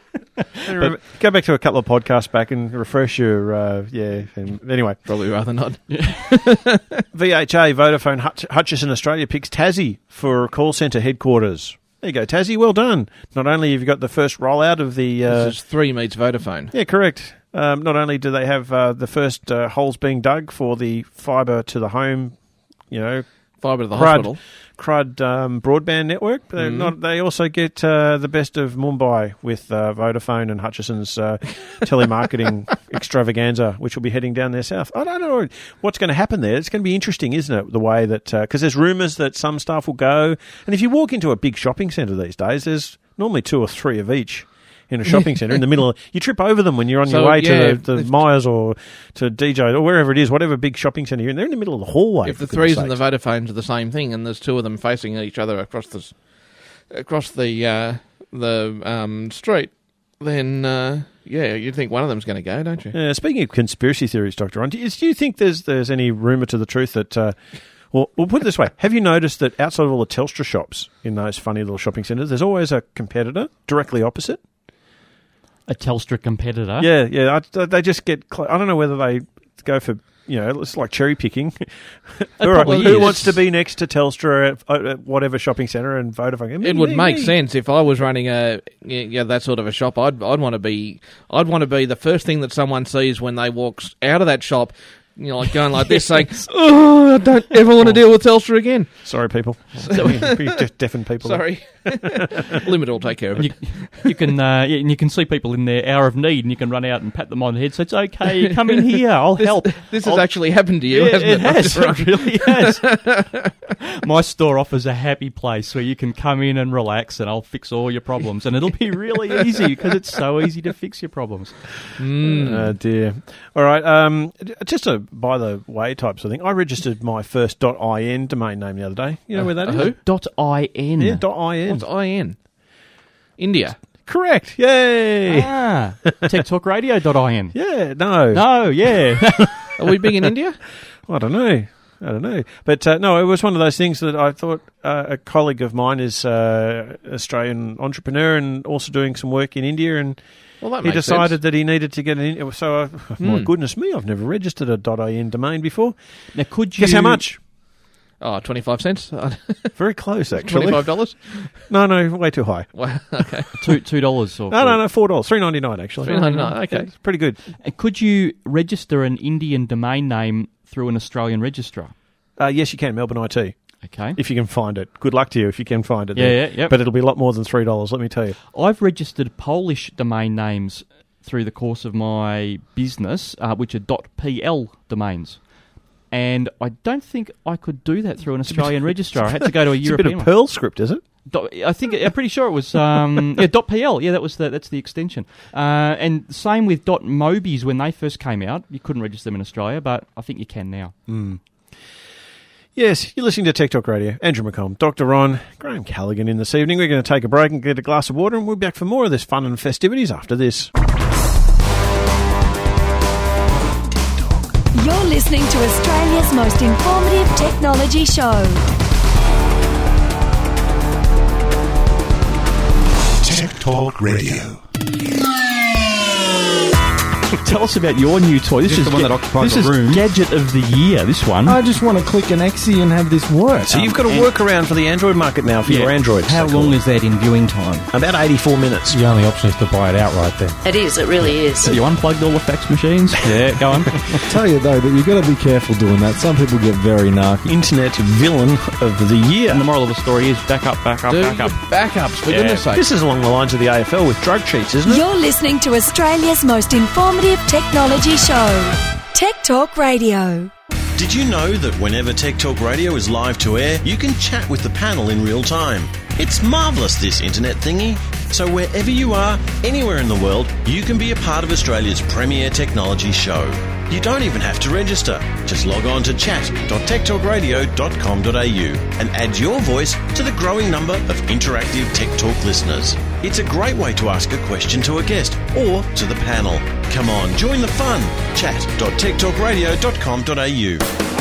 Go back to a couple of podcasts back and refresh your anyway, probably rather not. VHA Vodafone Hutchison Australia picks Tassie for call centre headquarters. There you go, Tassie. Well done. Not only have you got the first rollout of the this is 3 meets Vodafone. Yeah, correct. Not only do they have the first holes being dug for the fibre to the home, fibre to the hospital. crud broadband network. But they also get the best of Mumbai with Vodafone and Hutchison's telemarketing extravaganza, which will be heading down there south. I don't know what's going to happen there. It's going to be interesting, isn't it? The way that because there's rumours that some staff will go, and if you walk into a big shopping centre these days, there's normally 2 or 3 of each. In a shopping centre, in the middle you trip over them when you're on your way to the Myers or to DJ or wherever it is, whatever big shopping centre you're in. They're in the middle of the hallway. If the threes and the Vodafones are the same thing, and there's 2 of them facing each other across the street, then you'd think one of them's going to go, don't you? Yeah. Speaking of conspiracy theories, Dr. Ron, do you think there's any rumour to the truth that? Well, we'll put it this way. Have you noticed that outside of all the Telstra shops in those funny little shopping centres, there's always a competitor directly opposite? A Telstra competitor? Yeah. They just get... I don't know whether they go for... it's like cherry picking. Who wants to be next to Telstra at whatever shopping centre and Vodafone? It would make sense if I was running that sort of a shop. I'd want to be the first thing that someone sees when they walk out of that shop. you know, like going like this, saying, "Oh, I don't ever want to deal with Telstra again." Sorry, people. Deafened people. Sorry. Limit will take care of it. You can see people in their hour of need, and you can run out and pat them on the head. So it's okay. Come in here. I'll help. This has actually happened to you, hasn't it? It has. It really has. My store offers a happy place where you can come in and relax, and I'll fix all your problems, and it'll be really easy because it's so easy to fix your problems. Oh dear. All right. Just a by the way type of thing. I registered my first .in domain name the other day. You know where that is? Who? .in. Yeah, .in. What's IN? India. Correct. Yay. TechTalkRadio.in. Yeah. No. No. Yeah. Are we big in India? I don't know. But no, it was one of those things that I thought a colleague of mine is an Australian entrepreneur and also doing some work in India, and he decided that he needed to get an. So, my goodness me, I've never registered a .in domain before. Now, could you... Guess how much? Oh, 25 cents. Very close, actually. $25? No, way too high. Well, okay. $2 or... No, $4. $3.99, actually. $3.99, okay. It's pretty good. And could you register an Indian domain name through an Australian registrar? Yes, you can, Melbourne IT. Okay. If you can find it. Good luck to you if you can find it. Yeah. But it'll be a lot more than $3, let me tell you. I've registered Polish domain names through the course of my business, which are .pl domains. And I don't think I could do that through an Australian registrar. I had to go to a European. It's a bit of Perl script, is it? I'm pretty sure it was .pl. Yeah, that's the extension. And same with .mobies when they first came out. You couldn't register them in Australia, but I think you can now. Mm. Yes, you're listening to Tech Talk Radio. Andrew McComb, Dr. Ron, Graham Callaghan in this evening. We're going to take a break and get a glass of water, and we'll be back for more of this fun and festivities after this. You're listening to Australia's most informative technology show. Tech Talk Radio. Tell us about your new toy. This is the one that occupies the room. Gadget of the year, this one. I just want to click an Exie and have this work. So you've got a workaround for the Android market now for your Androids. How long is that in viewing time? About 84 minutes. The only option is to buy it outright then. It is, it really is. Have you unplugged all the fax machines? Yeah, go on. I tell you though that you've got to be careful doing that. Some people get very narky. Internet villain of the year. And the moral of the story is back up. Backups, for goodness sake. This is along the lines of the AFL with drug cheats, isn't it? You're listening to Australia's most informative technology show. Tech Talk Radio. Did you know that whenever Tech Talk Radio is live to air, you can chat with the panel in real time? It's marvellous, this internet thingy. So wherever you are, anywhere in the world, you can be a part of Australia's premier technology show. You don't even have to register. Just log on to chat.techtalkradio.com.au and add your voice to the growing number of interactive Tech Talk listeners. It's a great way to ask a question to a guest or to the panel. Come on, join the fun. Chat.techtalkradio.com.au.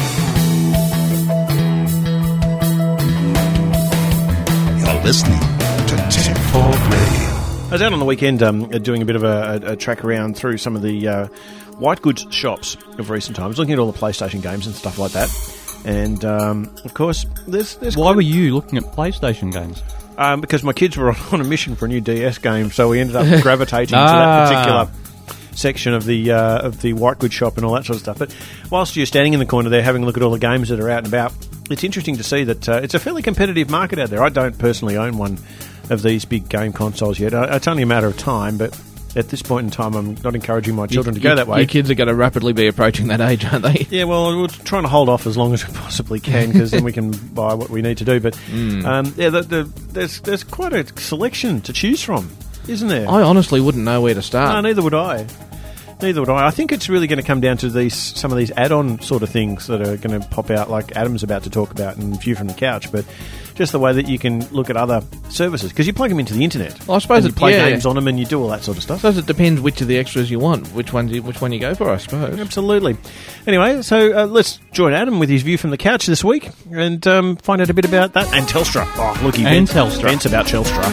You're listening to Tech Talk Radio. I was out on the weekend doing a bit of a track around through some of the white goods shops of recent times, looking at all the PlayStation games and stuff like that. And, of course, there's Why were you looking at PlayStation games? Because my kids were on a mission for a new DS game, so we ended up gravitating to that particular section of the white goods shop and all that sort of stuff. But whilst you're standing in the corner there having a look at all the games that are out and about, it's interesting to see that it's a fairly competitive market out there. I don't personally own one of these big game consoles yet. It's only a matter of time, but at this point in time, I'm not encouraging my children to go that way. Your kids are going to rapidly be approaching that age, aren't they? Yeah, well, we're trying to hold off as long as we possibly can, because then we can buy what we need to do. But there's quite a selection to choose from, isn't there? I honestly wouldn't know where to start. No, neither would I. I think it's really going to come down to some of these add-on sort of things that are going to pop out, like Adam's about to talk about in View from the Couch, but just the way that you can look at other services, because you plug them into the internet. Well, I suppose you play games on them and you do all that sort of stuff. I suppose it depends which of the extras you want, which one you go for, I suppose. Absolutely. Anyway, so let's join Adam with his View from the Couch this week and find out a bit about that. And Telstra. Oh, looky, Telstra. Vents about Telstra.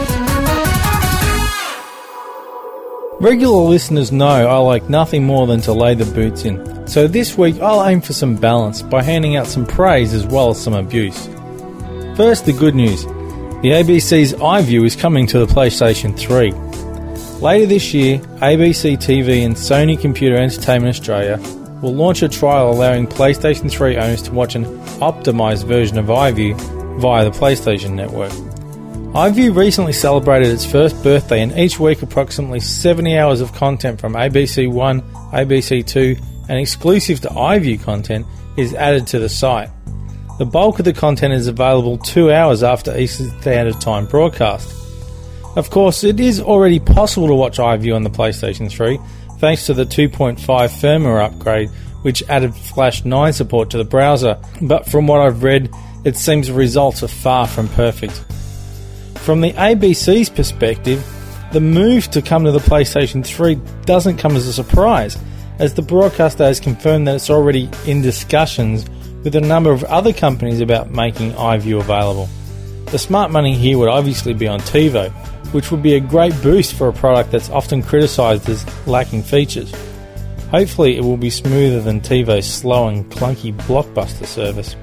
Regular listeners know I like nothing more than to lay the boots in. So this week I'll aim for some balance by handing out some praise as well as some abuse. First, the good news. The ABC's iView is coming to the PlayStation 3. Later this year, ABC TV and Sony Computer Entertainment Australia will launch a trial allowing PlayStation 3 owners to watch an optimised version of iView via the PlayStation Network. iView recently celebrated its first birthday, and each week approximately 70 hours of content from ABC 1, ABC 2 and exclusive to iView content is added to the site. The bulk of the content is available 2 hours after Eastern Standard Time broadcast. Of course, it is already possible to watch iView on the PlayStation 3 thanks to the 2.5 firmware upgrade, which added Flash 9 support to the browser, but from what I've read, it seems the results are far from perfect. From the ABC's perspective, the move to come to the PlayStation 3 doesn't come as a surprise, as the broadcaster has confirmed that it's already in discussions with a number of other companies about making iView available. The smart money here would obviously be on TiVo, which would be a great boost for a product that's often criticised as lacking features. Hopefully it will be smoother than TiVo's slow and clunky Blockbuster service.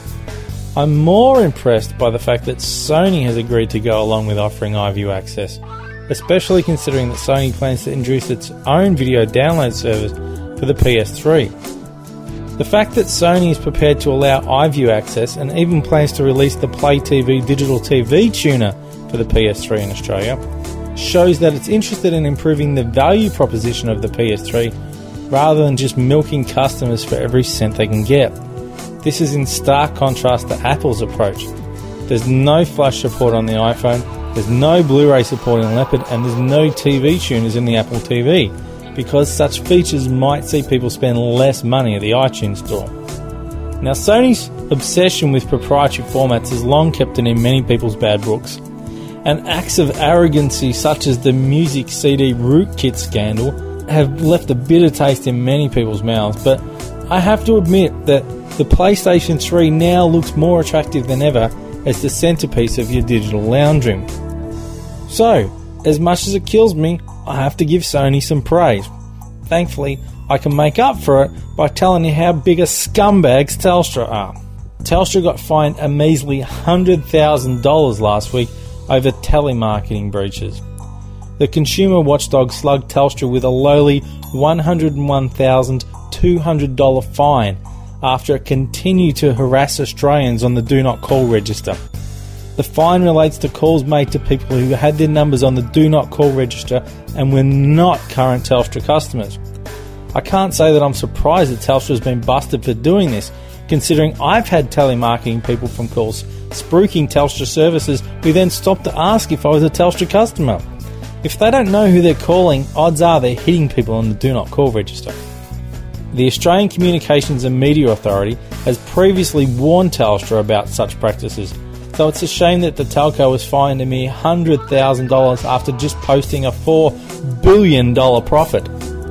I'm more impressed by the fact that Sony has agreed to go along with offering iView access, especially considering that Sony plans to introduce its own video download service for the PS3. The fact that Sony is prepared to allow iView access and even plans to release the Play TV digital TV tuner for the PS3 in Australia shows that it's interested in improving the value proposition of the PS3 rather than just milking customers for every cent they can get. This is in stark contrast to Apple's approach. There's no flash support on the iPhone, there's no Blu-ray support in Leopard, and there's no TV tuners in the Apple TV, because such features might see people spend less money at the iTunes store. Now, Sony's obsession with proprietary formats has long kept it in many people's bad books, and acts of arrogancy such as the music CD rootkit scandal have left a bitter taste in many people's mouths, but I have to admit that the PlayStation 3 now looks more attractive than ever as the centrepiece of your digital lounge room. So, as much as it kills me, I have to give Sony some praise. Thankfully, I can make up for it by telling you how big a scumbags Telstra are. Telstra got fined a measly $100,000 last week over telemarketing breaches. The consumer watchdog slugged Telstra with a lowly $101,200 fine after it continued to harass Australians on the Do Not Call register. The fine relates to calls made to people who had their numbers on the Do Not Call register and were not current Telstra customers. I can't say that I'm surprised that Telstra has been busted for doing this, considering I've had telemarketing people from calls spruiking Telstra services who then stopped to ask if I was a Telstra customer. If they don't know who they're calling, odds are they're hitting people on the Do Not Call register. The Australian Communications and Media Authority has previously warned Telstra about such practices, so it's a shame that the telco was fined a mere $100,000 after just posting a $4 billion profit.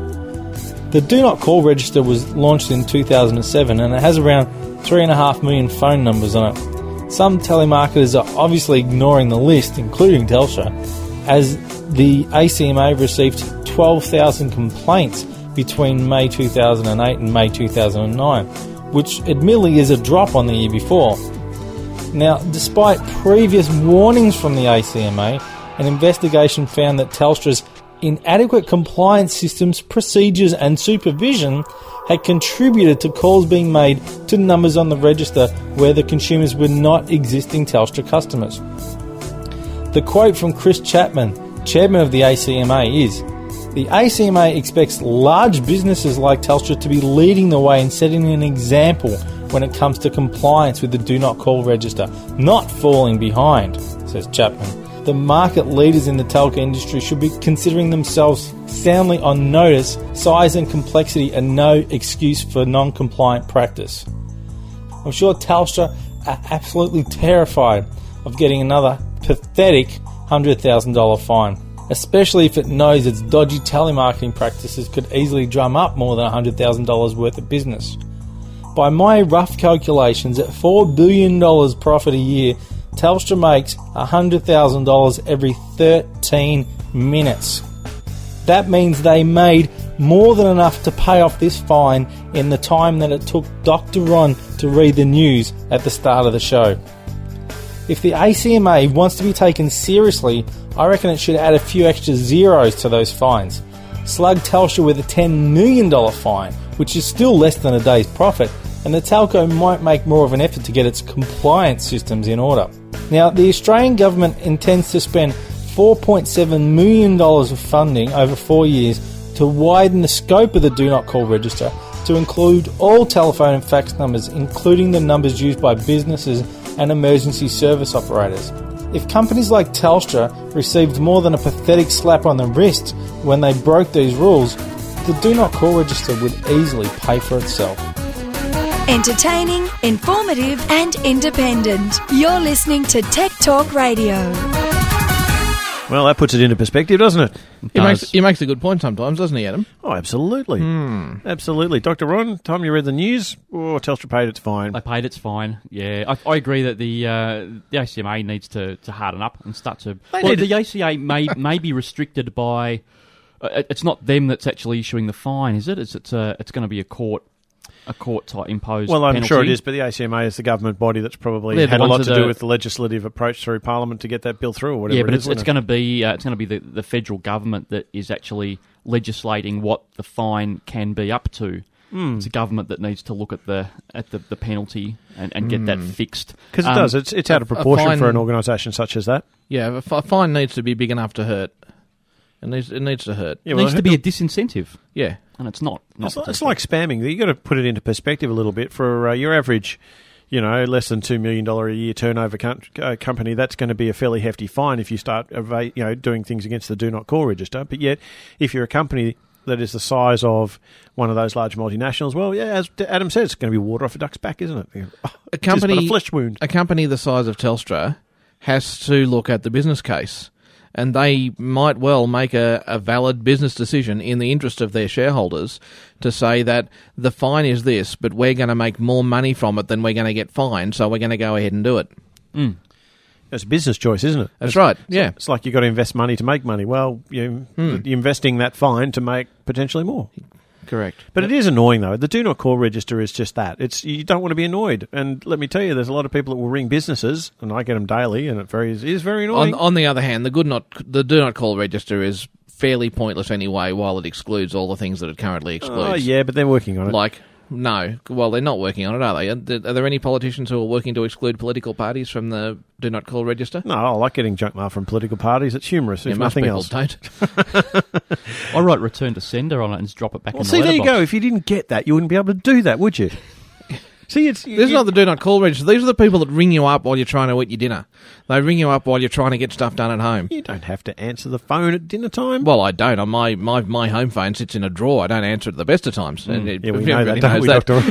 The Do Not Call register was launched in 2007 and it has around 3.5 million phone numbers on it. Some telemarketers are obviously ignoring the list, including Telstra, as the ACMA received 12,000 complaints between May 2008 and May 2009, which admittedly is a drop on the year before. Now, despite previous warnings from the ACMA, an investigation found that Telstra's inadequate compliance systems, procedures and supervision had contributed to calls being made to numbers on the register where the consumers were not existing Telstra customers. The quote from Chris Chapman, chairman of the ACMA, is, "The ACMA expects large businesses like Telstra to be leading the way and setting an example when it comes to compliance with the Do Not Call register, not falling behind," says Chapman. The market leaders in the telco industry should be considering themselves soundly on notice. Size and complexity are no excuse for non-compliant practice. I'm sure Telstra are absolutely terrified of getting another pathetic $100,000 fine, especially if it knows its dodgy telemarketing practices could easily drum up more than $100,000 worth of business. By my rough calculations, at $4 billion profit a year, Telstra makes $100,000 every 13 minutes. That means they made more than enough to pay off this fine in the time that it took Dr. Ron to read the news at the start of the show. If the ACMA wants to be taken seriously, I reckon it should add a few extra zeros to those fines. slugged Telstra with a $10 million fine, which is still less than a day's profit, and the telco might make more of an effort to get its compliance systems in order. Now, the Australian government intends to spend $4.7 million of funding over 4 years to widen the scope of the Do Not Call register to include all telephone and fax numbers, including the numbers used by businesses and emergency service operators. If companies like Telstra received more than a pathetic slap on the wrist when they broke these rules, the Do Not Call register would easily pay for itself. Entertaining, informative and independent. You're listening to Tech Talk Radio. Well, that puts it into perspective, doesn't it? He makes a good point sometimes, doesn't he, Adam? Oh, absolutely. Absolutely. Dr. Ron, time you read the news, Telstra paid its fine. They paid its fine, yeah. I agree that the ACMA needs to harden up and start to... the ACA may be restricted by... it's not them that's actually issuing the fine, is it? It's going to be a court type imposed Well, I'm penalty. sure it is, but the ACMA is the government body that's probably had a lot to do with the legislative approach through Parliament to get that bill through or whatever. Yeah, but it is, it's going to be the federal government that is actually legislating what the fine can be up to. It's a government that needs to look at the penalty and get that fixed. Because it does. It's out of proportion for an organisation such as that. Yeah, a fine needs to be big enough to hurt. It needs to hurt. Yeah, it needs to be a disincentive. Yeah. And it's not. It's like spamming. You've got to put it into perspective a little bit. For your average, less than $2 million a year turnover company, that's going to be a fairly hefty fine if you start doing things against the Do Not Call register. But yet, if you're a company that is the size of one of those large multinationals, well, yeah, as Adam said, it's going to be water off a duck's back, isn't it? A company, a flesh wound. A company the size of Telstra has to look at the business case. And they might well make a valid business decision in the interest of their shareholders to say that the fine is this, but we're going to make more money from it than we're going to get fined, so we're going to go ahead and do it. It's a business choice, isn't it? That's right, yeah. It's like you've got to invest money to make money. Well, you're investing that fine to make potentially more. Correct. But it is annoying, though. The Do Not Call register is just that. You don't want to be annoyed. And let me tell you, there's a lot of people that will ring businesses, and I get them daily, and it is very annoying. On the other hand, the Do Not Call register is fairly pointless anyway, while it excludes all the things that it currently excludes. Oh, yeah, but they're working on it. No. Well, they're not working on it, are they? Are there any politicians who are working to exclude political parties from the Do Not Call register? No, I like getting junk mail from political parties. It's humorous, if nothing else. Don't. I write return to sender on it and just drop it back in the letterbox. letterbox. There you go. If you didn't get that, you wouldn't be able to do that, would you? See, this is not the Do Not Call register. These are the people that ring you up while you're trying to eat your dinner. They ring you up while you're trying to get stuff done at home. You don't have to answer the phone at dinner time. Well, I don't. My home phone sits in a drawer. I don't answer it at the best of times. Yeah, we know that, don't we, Doctor?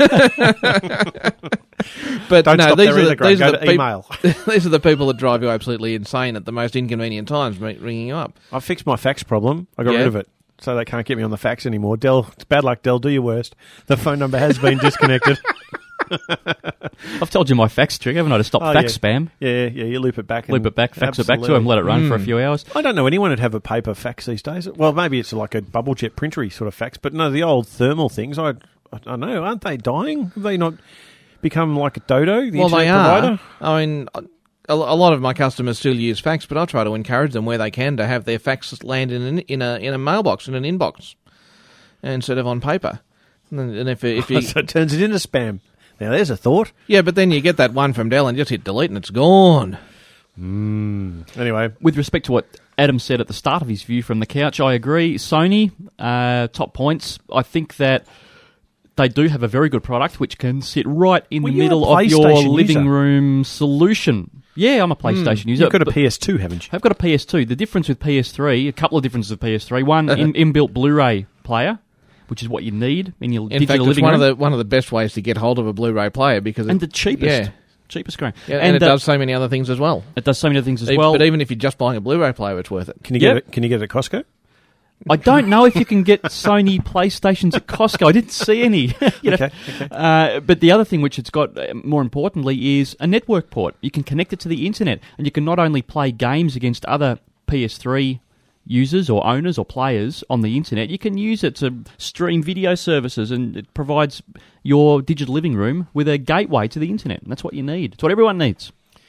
But don't stop these there either, Greg. Go to email. These are the people that drive you absolutely insane at the most inconvenient times, ringing you up. I fixed my fax problem. I got rid of it. So they can't get me on the fax anymore. Dell, it's bad luck, Dell. Do your worst. The phone number has been disconnected. I've told you my fax trick, haven't I, to stop fax spam? Yeah, you loop it back. Fax it back to him, let it run for a few hours. I don't know anyone who'd have a paper fax these days. Well, maybe it's like a bubble jet printery sort of fax, but no, the old thermal things, I don't know, aren't they dying? Have they not become like a Dodo, the internet provider? I mean, a lot of my customers still use fax, but I try to encourage them where they can to have their fax land in a mailbox, in an inbox, instead of on paper. And if you so it turns it into spam. Now, there's a thought. Yeah, but then you get that one from Dell and just hit delete and it's gone. Anyway. With respect to what Adam said at the start of his view from the couch, I agree. Sony, top points. I think that they do have a very good product which can sit right in the middle of your living room solution. Yeah, I'm a PlayStation user. You've got a PS2, haven't you? I've got a PS2. The difference with PS3, a couple of differences with PS3. One, inbuilt Blu-ray player, which is what you need in your digital living room. In fact, one of the best ways to get hold of a Blu-ray player because the cheapest. Cheapest screen. Yeah, and it does so many other things as well. It does so many other things as well. But even if you're just buying a Blu-ray player, it's worth it. Can you get it? Can you get it at Costco? I don't know if you can get Sony PlayStations at Costco. I didn't see any. Okay. But the other thing which it's got, more importantly, is a network port. You can connect it to the internet, and you can not only play games against other PS3 users or owners or players on the internet, you can use it to stream video services, and it provides your digital living room with a gateway to the internet. And that's what you need. It's what everyone needs.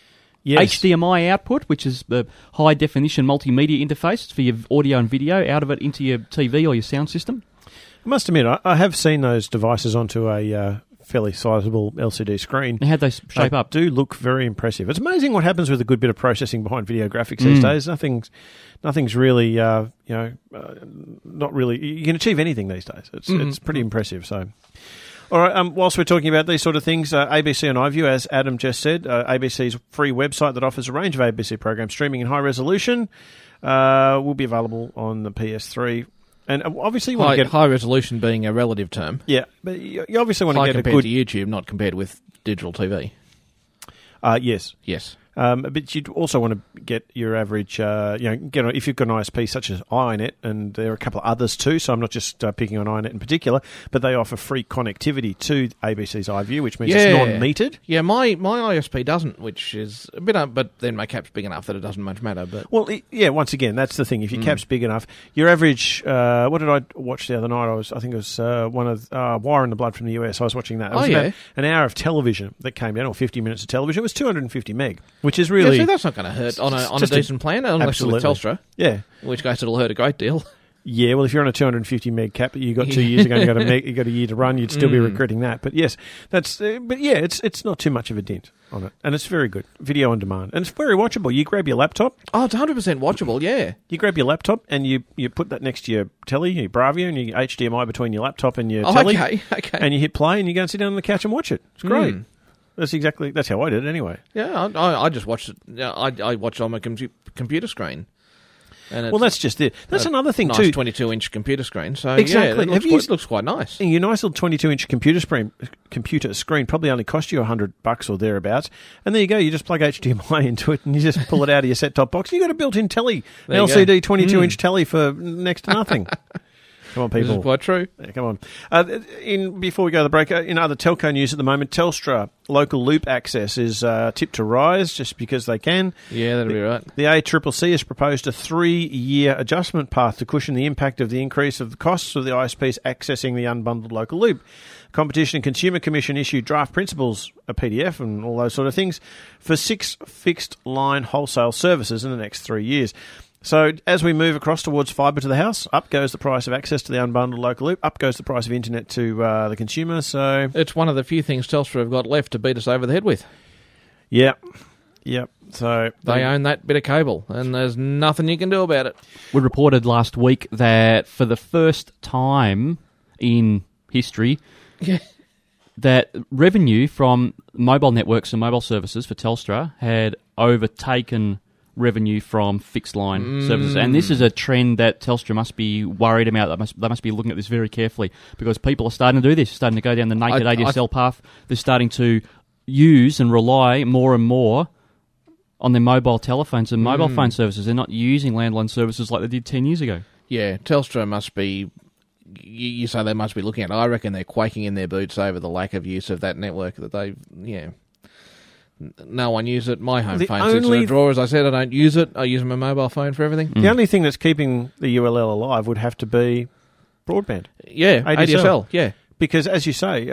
Yes. HDMI output, which is the high-definition multimedia interface for your audio and video, out of it into your TV or your sound system. I must admit, I have seen those devices onto a fairly sizable LCD screen. How'd they shape up? Do look very impressive. It's amazing what happens with a good bit of processing behind video graphics these days. Nothing's really, not really. You can achieve anything these days. It's pretty impressive. So, all right. Whilst we're talking about these sort of things, ABC on iView, as Adam just said, ABC's free website that offers a range of ABC programs streaming in high resolution, will be available on the PS3. And obviously, you want to get high resolution being a relative term. Yeah, but you obviously want to get a good compared to YouTube, not compared with digital TV. Yes. But you'd also want to get your average, if you've got an ISP such as iNet, and there are a couple of others too, so I'm not just picking on iNet in particular, but they offer free connectivity to ABC's iView, which means it's non-metered. Yeah, my ISP doesn't, which is a bit but then my cap's big enough that it doesn't much matter. But well, once again, that's the thing. If your cap's big enough, your average, what did I watch the other night? I think it was one of Wire in the Blood from the US. I was watching that. It was about an hour of television that came down, or 50 minutes of television. It was 250 meg. Which is really... Yeah, so that's not going to hurt on a decent plan, unless you're with Telstra. Yeah. In which case it'll hurt a great deal. Yeah, well, if you're on a 250 meg cap that you got 2 years ago and you got a year to run, you'd still be regretting that. But yes, it's not too much of a dent on it. And it's very good. Video on demand. And it's very watchable. You grab your laptop. Oh, it's 100% watchable, yeah. You grab your laptop and you put that next to your telly, your Bravia, and you HDMI between your laptop and your telly. Okay. And you hit play and you go and sit down on the couch and watch it. It's great. That's how I did it anyway. Yeah, I just watched it. I watched it on my computer screen. And that's just it. That's another thing nice too. 22-inch computer screen. So exactly, it looks quite nice. Your nice little 22-inch computer screen probably only cost you $100 or thereabouts. And there you go. You just plug HDMI into it and you just pull it out of your set-top box. You got a built-in telly, LCD 22-inch telly for next to nothing. Come on, people. This is quite true. Yeah, come on. Before we go to the break, in other telco news at the moment, Telstra local loop access is tipped to rise just because they can. Yeah, that'll be right. The ACCC has proposed a 3-year adjustment path to cushion the impact of the increase of the costs of the ISPs accessing the unbundled local loop. Competition and Consumer Commission issued draft principles, a PDF and all those sort of things, for 6 fixed-line wholesale services in the next 3 years. So as we move across towards fibre to the house, up goes the price of access to the unbundled local loop, up goes the price of internet to the consumer. So it's one of the few things Telstra have got left to beat us over the head with. Yep. So they own that bit of cable, and there's nothing you can do about it. We reported last week that for the first time in history, that revenue from mobile networks and mobile services for Telstra had overtaken revenue from fixed line services. And this is a trend that Telstra must be worried about. They must be looking at this very carefully, because people are starting to do this, starting to go down the naked ADSL path. They're starting to use and rely more and more on their mobile telephones and mobile phone services. They're not using landline services like they did 10 years ago. Yeah, Telstra must be... You say they must be looking at it. I reckon they're quaking in their boots over the lack of use of that network that they've... Yeah. No one uses it. My home phone sits in a drawer. As I said, I don't use it. I use my mobile phone for everything. The only thing that's keeping the ULL alive would have to be broadband. Yeah, ADSL. Yeah. Because, as you say,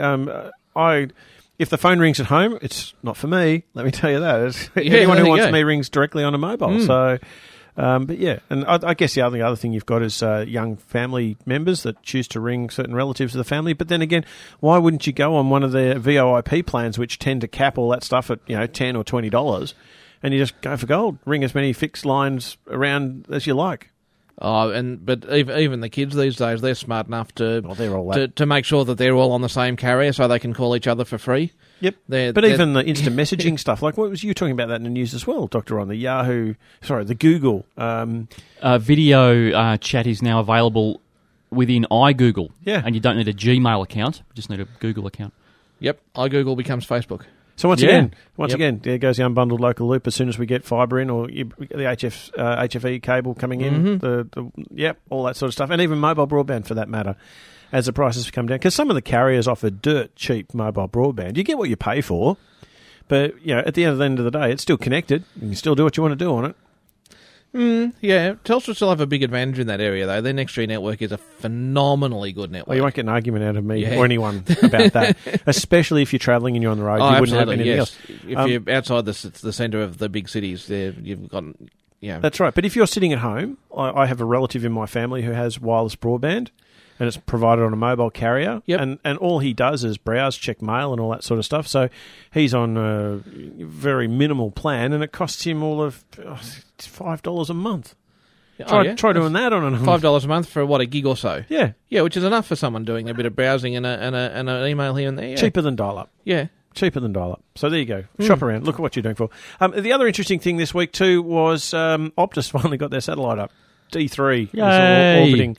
if the phone rings at home, it's not for me. Let me tell you that. Anyone who wants me rings directly on a mobile. So... but yeah, and I guess the other thing you've got is young family members that choose to ring certain relatives of the family. But then again, why wouldn't you go on one of their VoIP plans, which tend to cap all that stuff at $10 or $20, and you just go for gold, ring as many fixed lines around as you like. But even the kids these days, they're smart enough to make sure that they're all on the same carrier so they can call each other for free. Yep. But even the instant messaging stuff, like what was you talking about that in the news as well, Dr. Ron, the Google. Video chat is now available within iGoogle. Yeah. And you don't need a Gmail account, you just need a Google account. Yep. iGoogle becomes Facebook. So once again, there goes the unbundled local loop as soon as we get fibre in, or the HFE cable coming in, all that sort of stuff, and even mobile broadband for that matter, as the prices come down. Because some of the carriers offer dirt cheap mobile broadband. You get what you pay for, but at the end of the day, it's still connected. You can still do what you want to do on it. Yeah, Telstra still have a big advantage in that area, though. Their Next-G network is a phenomenally good network. Well, you won't get an argument out of me or anyone about that, especially if you're travelling and you're on the road. You wouldn't have anything else. If you're outside the centre of the big cities, you've got... Yeah. That's right. But if you're sitting at home, I have a relative in my family who has wireless broadband, and it's provided on a mobile carrier. Yep. And all he does is browse, check mail, and all that sort of stuff. So he's on a very minimal plan, and it costs him all of $5 a month. Try doing that on a $5 a month for a gig or so. Yeah, which is enough for someone doing a bit of browsing and an email here and there. Yeah. Cheaper than dial-up. Yeah. Cheaper than dial-up. So there you go. Shop around. Look at what you're doing for. The other interesting thing this week too was Optus finally got their satellite up. D3 is orbiting.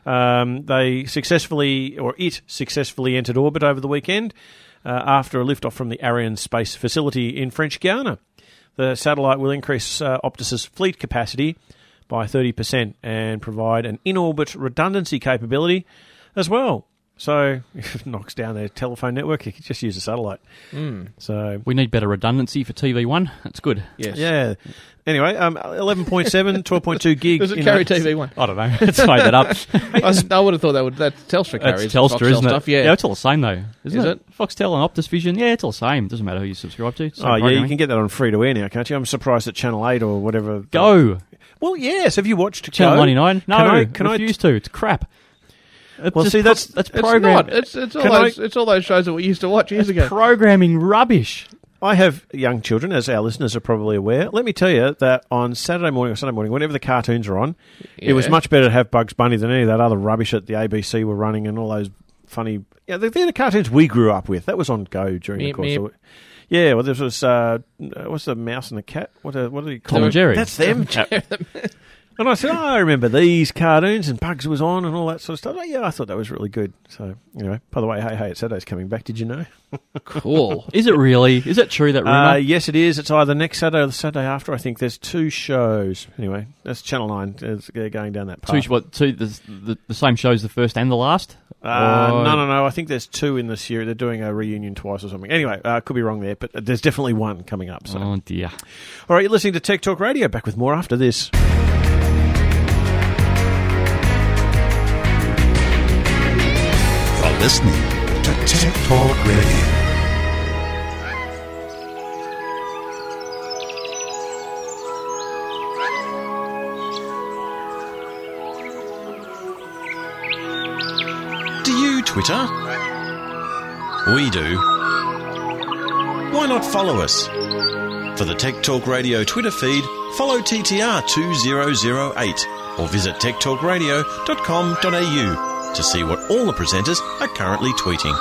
It successfully entered orbit over the weekend after a liftoff from the Ariane Space Facility in French Guiana. The satellite will increase Optus's fleet capacity by 30% and provide an in-orbit redundancy capability as well. So if it knocks down their telephone network, you can just use a satellite. So we need better redundancy for TV1. That's good. Yes. Yeah. Anyway, 11.7, 12.2 gig. Does it carry TV1? I don't know. Let's make that up. I would have thought that's Telstra carries. That's Telstra, Foxtel isn't it? Stuff, yeah, it's all the same though, isn't it? Foxtel and Optus Vision, it's all the same. Doesn't matter who you subscribe to. You can get that on free-to-air now, can't you? I'm surprised that Channel 8 or whatever. Go. Well, yes. Have you watched Channel 99? No, can I refuse to. It's crap. Well, see, that's programming. It's all those shows that we used to watch years ago. Programming rubbish. I have young children, as our listeners are probably aware. Let me tell you that on Saturday morning or Sunday morning, whenever the cartoons are on, it was much better to have Bugs Bunny than any of that other rubbish that the ABC were running and all those funny... Yeah, they're the cartoons we grew up with. That was on Go during the course of it. Yeah, well, there was... what's the mouse and the cat? What do you call Tom and Jerry. That's them. And I said, I remember these cartoons, and Bugs was on and all that sort of stuff. I thought that was really good. So, anyway, by the way, Hey It's Saturday's coming back. Did you know? Cool. Is it really? Is it true, that rumour? Yes, it is. It's either next Saturday or the Saturday after. I think there's 2 shows. Anyway, that's Channel 9. It's going down that path. The same shows, the first and the last? No. I think there's 2 in this year. They're doing a reunion twice or something. Anyway, could be wrong there, but there's definitely one coming up. So. Oh, dear. All right, you're listening to Tech Talk Radio. Back with more after this. Listening to Tech Talk Radio. Do you Twitter? We do. Why not follow us? For the Tech Talk Radio Twitter feed, follow TTR2008 or visit techtalkradio.com.au to see what all the presenters are currently tweeting.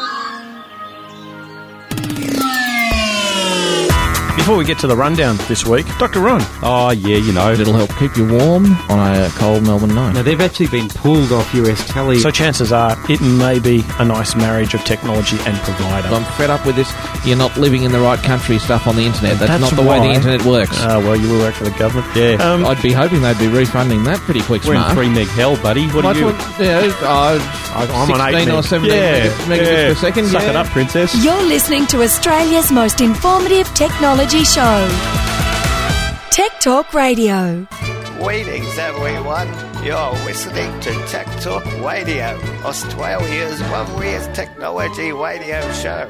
Before we get to the rundown this week, Dr. Ron. Oh, yeah, you know. It'll help keep you warm on a cold Melbourne night. Now, they've actually been pulled off US telly. So chances are it may be a nice marriage of technology and provider. I'm fed up with this, you're not living in the right country stuff on the internet. That's not the way the internet works. Well, you will work for the government. Yeah. I'd be hoping they'd be refunding that pretty quick, We're smart. in 3 meg hell, buddy. What are you? I'm on 8 or 17 megabits per second. Suck it up, princess. You're listening to Australia's most informative technology show. Tech Talk Radio. Greetings, everyone. You're listening to Tech Talk Radio, Australia's loveliest technology radio show.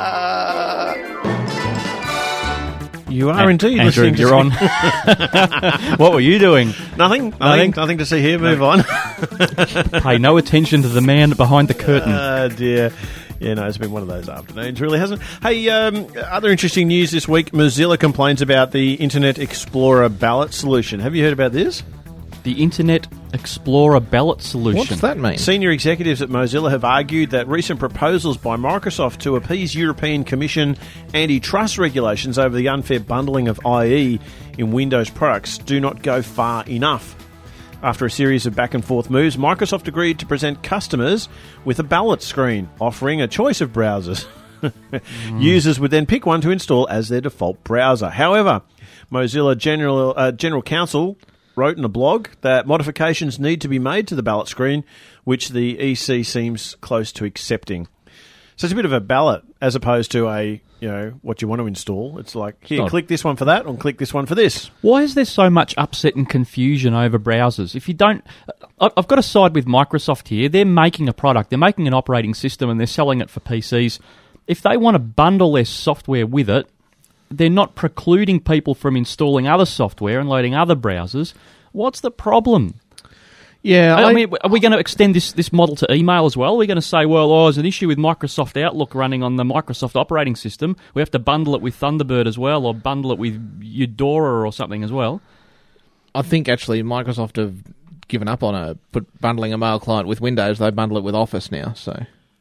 You are indeed Andrew, listening to... you're on. What were you doing? Nothing to see here. Move on. Pay no attention to the man behind the curtain. Oh, dear. Yeah, no, it's been one of those afternoons, really, hasn't it? Hey, other interesting news this week. Mozilla complains about the Internet Explorer ballot solution. Have you heard about this? The Internet Explorer ballot solution. What's that mean? Senior executives at Mozilla have argued that recent proposals by Microsoft to appease European Commission antitrust regulations over the unfair bundling of IE in Windows products do not go far enough. After a series of back-and-forth moves, Microsoft agreed to present customers with a ballot screen, offering a choice of browsers. Users would then pick one to install as their default browser. However, Mozilla General Counsel wrote in a blog that modifications need to be made to the ballot screen, which the EC seems close to accepting. So it's a bit of a ballot as opposed to a, what you want to install. It's like, here, click this one for that, or click this one for this. Why is there so much upset and confusion over browsers? If you don't... I've got to side with Microsoft here. They're making a product. They're making an operating system and they're selling it for PCs. If they want to bundle their software with it, they're not precluding people from installing other software and loading other browsers. What's the problem? Yeah, I mean, are we going to extend this model to email as well? Are we going to say, there's an issue with Microsoft Outlook running on the Microsoft operating system. We have to bundle it with Thunderbird as well, or bundle it with Eudora or something as well? I think actually Microsoft have given up on bundling a mail client with Windows. They bundle it with Office now, so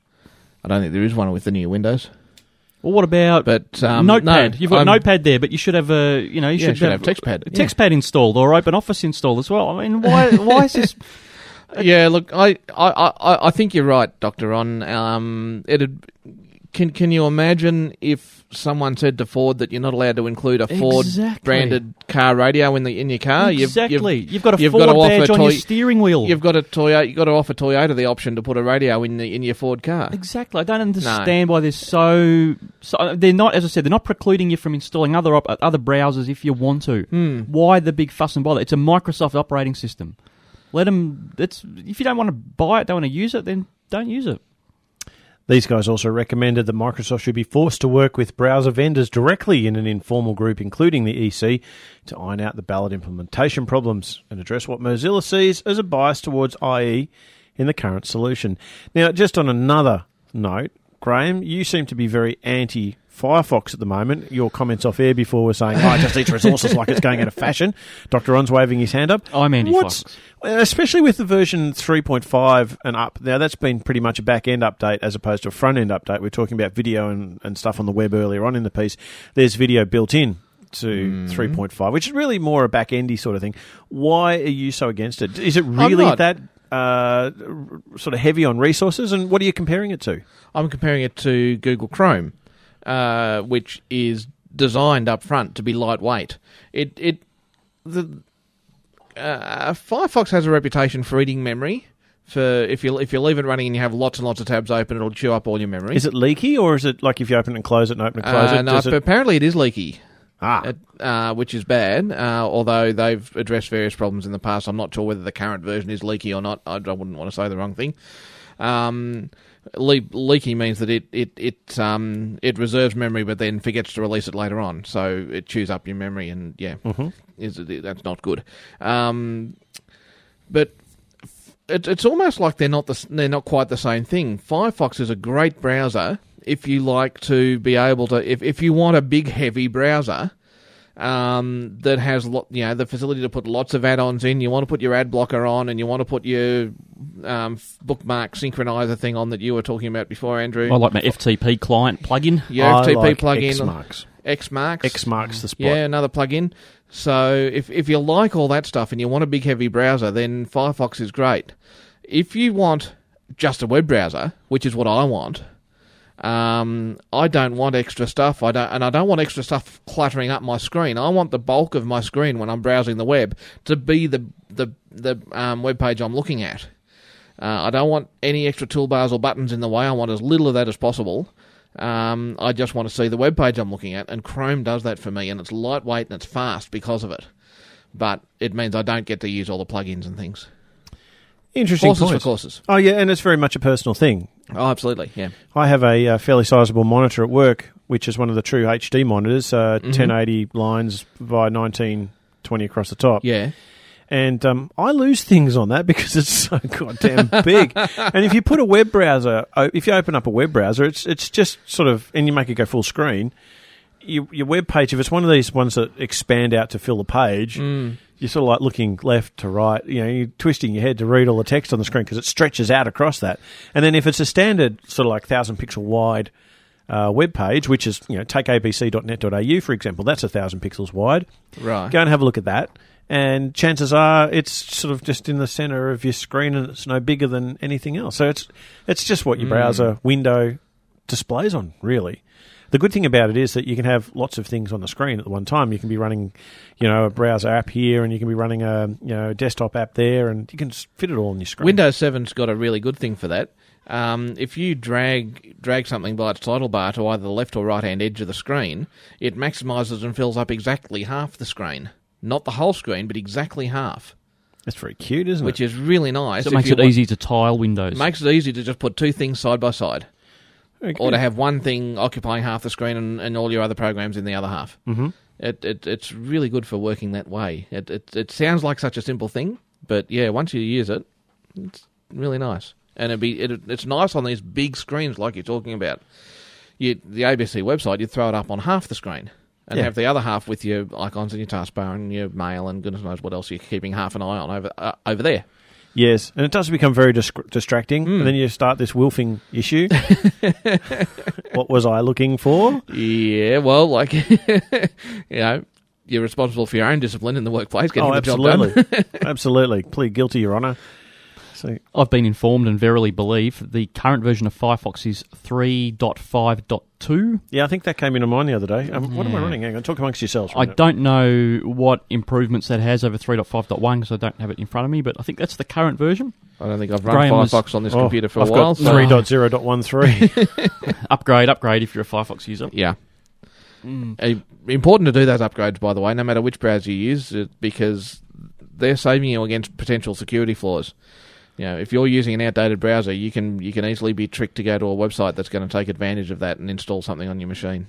I don't think there is one with the new Windows. Well, what about Notepad? No, You've got Notepad there, but you should have should have TextPad. TextPad installed or OpenOffice installed as well. I mean, why is this? Yeah, look, I think you're right, Dr. Ron. Can you imagine if someone said to Ford that you're not allowed to include a Ford branded car radio in your car? Exactly. You've got a Ford badge on your steering wheel. You've got to offer Toyota the option to put a radio in your Ford car. Exactly. I don't understand why they're so they're not, as I said, they're not precluding you from installing other browsers if you want to. Why the big fuss and bother? It's a Microsoft operating system. Let them. If you don't want to buy it, don't want to use it, then don't use it. These guys also recommended that Microsoft should be forced to work with browser vendors directly in an informal group, including the EC, to iron out the ballot implementation problems and address what Mozilla sees as a bias towards IE in the current solution. Now, just on another note, Graham, you seem to be very anti-Firefox at the moment. Your comments off air before were saying, it just eats resources like it's going out of fashion. Dr. Ron's waving his hand up. I'm anti-Firefox. Especially with the version 3.5 and up. Now, that's been pretty much a back-end update as opposed to a front-end update. We're talking about video and stuff on the web earlier on in the piece. There's video built in to 3.5, which is really more a back-endy sort of thing. Why are you so against it? Is it really that sort of heavy on resources, and what are you comparing it to? I'm comparing it to Google Chrome, which is designed up front to be lightweight. Firefox has a reputation for eating memory. For if you leave it running and you have lots and lots of tabs open, it'll chew up all your memory. Is it leaky, or is it like if you open it and close it and open and close it? No, apparently it is leaky. Which is bad, although they've addressed various problems in the past. I'm not sure whether the current version is leaky or not. I wouldn't want to say the wrong thing. Leaky means that it reserves memory but then forgets to release it later on, so it chews up your memory, and that's not good. But it's almost like they're not quite the same thing. Firefox is a great browser if you like to be able to, if you want a big heavy browser that has the facility to put lots of add-ons in. You want to put your ad blocker on, and you want to put your bookmark synchronizer thing on that you were talking about before, Andrew. I like my FTP client plugin. Your FTP plugin. Xmarks. Xmarks the spot. Yeah, another plugin. So if you like all that stuff and you want a big heavy browser, then Firefox is great. If you want just a web browser, which is what I want, I don't want extra stuff. I don't want extra stuff cluttering up my screen. I want the bulk of my screen when I'm browsing the web to be the web page I'm looking at. I don't want any extra toolbars or buttons in the way. I want as little of that as possible. I just want to see the web page I'm looking at, and Chrome does that for me, and it's lightweight and it's fast because of it. But it means I don't get to use all the plugins and things. Interesting Courses point. for courses. Oh, yeah, and it's very much a personal thing. Oh, absolutely, yeah. I have a fairly sizable monitor at work, which is one of the true HD monitors, 1080 lines by 1920 across the top. Yeah. And I lose things on that because it's so goddamn big. And if you put a web browser, if you open up a web browser, it's just sort of, and you make it go full screen, your web page, if it's one of these ones that expand out to fill the page, you're sort of like looking left to right, you're twisting your head to read all the text on the screen because it stretches out across that. And then if it's a standard sort of like 1,000 pixel wide web page, which is, take abc.net.au, for example, that's 1,000 pixels wide. Right. Go and have a look at that. And chances are it's sort of just in the center of your screen and it's no bigger than anything else. So it's just what your browser window displays on, really. The good thing about it is that you can have lots of things on the screen at the one time. You can be running, a browser app here, and you can be running a desktop app there, and you can just fit it all on your screen. Windows 7's got a really good thing for that. If you drag something by its title bar to either the left or right-hand edge of the screen, it maximises and fills up exactly half the screen. Not the whole screen, but exactly half. That's very cute, isn't it? Which is really nice. So it makes it easy to tile windows. It makes it easy to just put two things side by side. Or to have one thing occupying half the screen and all your other programs in the other half. Mm-hmm. It's really good for working that way. It sounds like such a simple thing, but yeah, once you use it, it's really nice. And it's nice on these big screens like you're talking about. The ABC website, you'd throw it up on half the screen and have the other half with your icons and your taskbar and your mail and goodness knows what else you're keeping half an eye on over there. Yes, and it does become very distracting, and then you start this wolfing issue. What was I looking for? Yeah, well, you're responsible for your own discipline in the workplace, getting the job done. Absolutely. Plead guilty, Your Honour. So, I've been informed and verily believe the current version of Firefox is 3.5.2. Yeah, I think that came into mine the other day. What am I running? Hang on, talk amongst yourselves. I don't know what improvements that has over 3.5.1 because I don't have it in front of me, but I think that's the current version. I don't think I've run Firefox on this computer for a while. I've got 3.0.13. Upgrade if you're a Firefox user. Yeah. Important to do those upgrades, by the way, no matter which browser you use, because they're saving you against potential security flaws. If you're using an outdated browser, you can easily be tricked to go to a website that's going to take advantage of that and install something on your machine.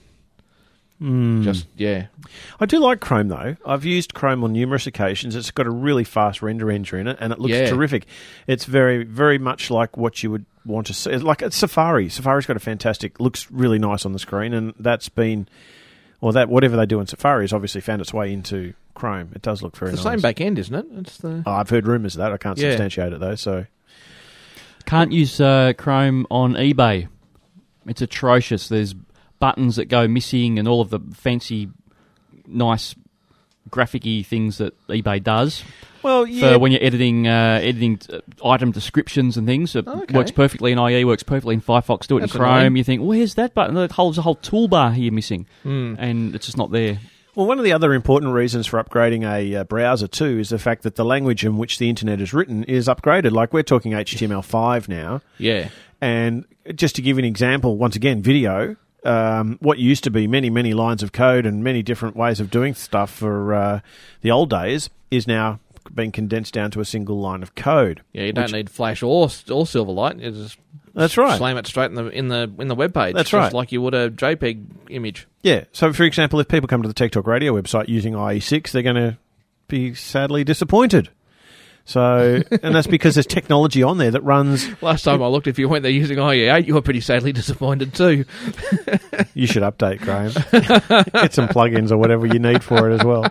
I do like Chrome, though. I've used Chrome on numerous occasions. It's got a really fast render engine in it, and it looks terrific. It's very, very much like what you would want to see. Like it's Safari. Safari's got a fantastic, looks really nice on the screen, and that's been, whatever they do in Safari has obviously found its way into Chrome. It does look very nice. It's the same back end, isn't it? I've heard rumours of that. I can't substantiate it, though. So can't use Chrome on eBay. It's atrocious. There's buttons that go missing and all of the fancy, nice, graphic-y things that eBay does. Well, for when you're editing item descriptions and things. It works perfectly in IE, works perfectly in Firefox. Do it in Chrome. Annoying. You think, where's that button? There's a whole toolbar here missing. And it's just not there. Well, one of the other important reasons for upgrading a browser too is the fact that the language in which the internet is written is upgraded. Like we're talking HTML5 now. Yeah. And just to give you an example, once again, video, what used to be many, many lines of code and many different ways of doing stuff for the old days is now being condensed down to a single line of code. Yeah, you don't need Flash or Silverlight. You just slam it straight in the web page. That's right, just like you would a JPEG image. Yeah. So, for example, if people come to the Tech Talk Radio website using IE6, they're going to be sadly disappointed. So, and that's because there's technology on there that runs. Last time I looked, if you went there using IE8, you were pretty sadly disappointed too. You should update, Graham. Get some plugins or whatever you need for it as well.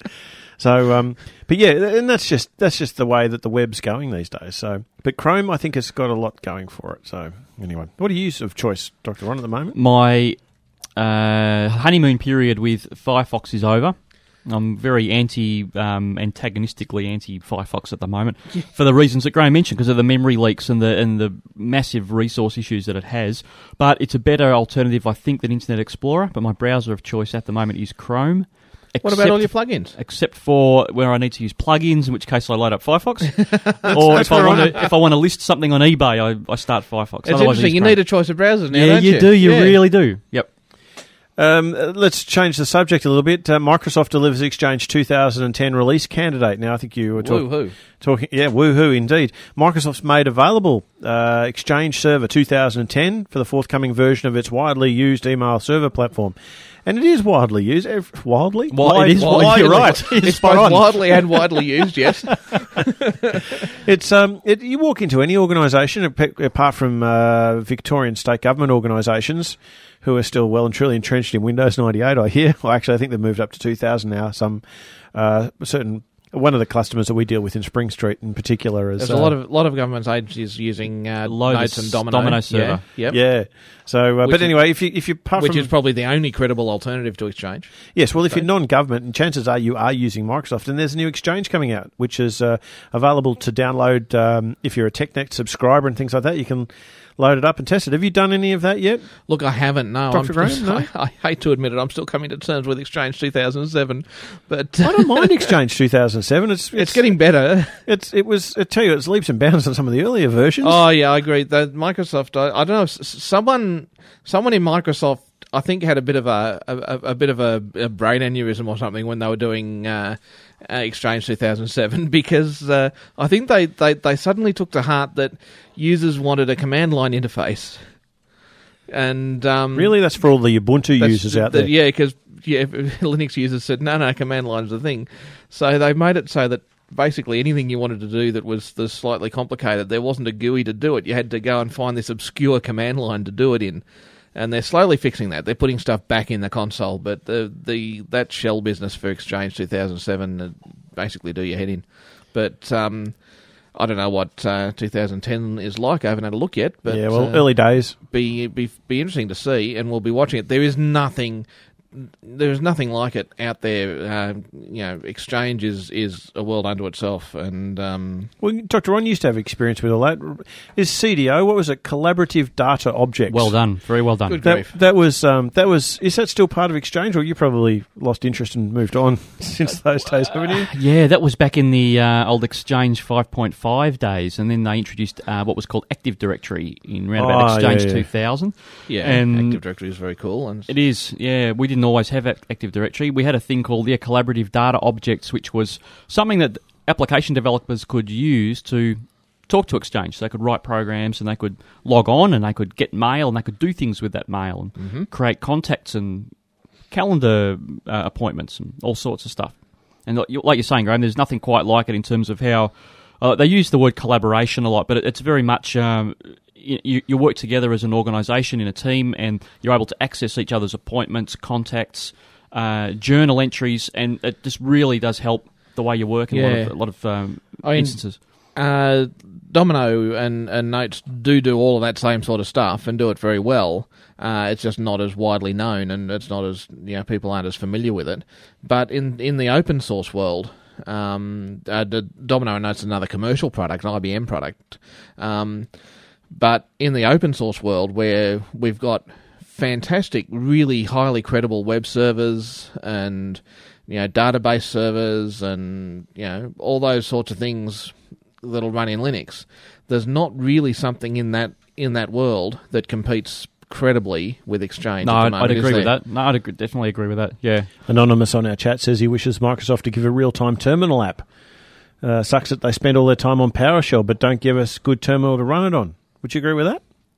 So, but yeah, and that's just the way that the web's going these days. So, but Chrome, I think, has got a lot going for it. So, anyway, what do you use of choice, Dr. Ron, at the moment? My honeymoon period with Firefox is over. I'm very antagonistically anti-Firefox at the moment for the reasons that Graham mentioned, because of the memory leaks and the massive resource issues that it has. But it's a better alternative, I think, than Internet Explorer. But my browser of choice at the moment is Chrome. What about all your plugins? Except for where I need to use plugins, in which case I load up Firefox. Or if I want to list something on eBay, I start Firefox. It's interesting. You need a choice of browsers now, don't you? Yeah, you do. You really do. Yep. Let's change the subject a little bit. Microsoft delivers Exchange 2010 release candidate. Now, I think you were talking... Yeah, woohoo indeed. Microsoft's made available Exchange Server 2010 for the forthcoming version of its widely used email server platform. And it is widely used. Wildly? It is widely. You're right. It's both widely and widely used, yes. It's you walk into any organisation, apart from Victorian state government organisations, who are still well and truly entrenched in Windows 98, I hear. Well, actually, I think they've moved up to 2000 now. Some one of the customers that we deal with in Spring Street in particular is... There's a lot of government agencies using Notes and Domino server. Yeah. So, but anyway, if you which is probably the only credible alternative to Exchange. Yes, well, if you're non-government, and chances are you are using Microsoft, and there's a new Exchange coming out, which is available to download if you're a TechNet subscriber and things like that. You can loaded up and tested. Have you done any of that yet? Look, I haven't. No, Dr. Graham, no? I hate to admit it. I'm still coming to terms with Exchange 2007, but I don't mind Exchange 2007. It's getting better. I tell you, it's leaps and bounds on some of the earlier versions. Oh yeah, I agree. Microsoft. I don't know. Someone in Microsoft, I think, had a bit of a brain aneurysm or something when they were doing Exchange 2007, because I think they suddenly took to heart that users wanted a command line interface. And really, that's for all the Ubuntu users out there. Yeah, because Linux users said no, command line's the thing. So they made it so that basically anything you wanted to do that was slightly complicated, there wasn't a GUI to do it. You had to go and find this obscure command line to do it in. And they're slowly fixing that. They're putting stuff back in the console, but that shell business for Exchange 2007 basically do your head in. But I don't know what 2010 is like. I haven't had a look yet. But early days. Be interesting to see, and we'll be watching it. There is nothing like it out there. Exchange is a world unto itself. And well, Dr. Ron used to have experience with all that. Is CDO, what was it? Collaborative Data Objects. Well done, very well done. Good grief. That was. Is that still part of Exchange, or you probably lost interest and moved on since those days, haven't you? Yeah, that was back in the old Exchange 5.5 days, and then they introduced what was called Active Directory in round about Exchange 2000. Yeah, and Active Directory is very cool. And it is. Yeah, we didn't always have Active Directory. We had a thing called Collaborative Data Objects, which was something that application developers could use to talk to Exchange. So they could write programs, and they could log on, and they could get mail, and they could do things with that mail, and create contacts and calendar appointments and all sorts of stuff. And like you're saying, Graham, there's nothing quite like it in terms of how they use the word collaboration a lot, but it's very much you work together as an organisation in a team, and you're able to access each other's appointments, contacts, journal entries, and it just really does help the way you work in a lot of instances. Domino and Notes do all of that same sort of stuff and do it very well. It's just not as widely known, and it's not as people aren't as familiar with it. But in the open source world, the Domino and Notes is another commercial product, an IBM product. But in the open source world, where we've got fantastic, really highly credible web servers and database servers and all those sorts of things that'll run in Linux, there's not really something in that world that competes credibly with Exchange. No, I'd agree with that. No, I'd definitely agree with that. Yeah. Anonymous on our chat says he wishes Microsoft to give a real-time terminal app. Sucks that they spend all their time on PowerShell but don't give us good terminal to run it on. Would you agree with that?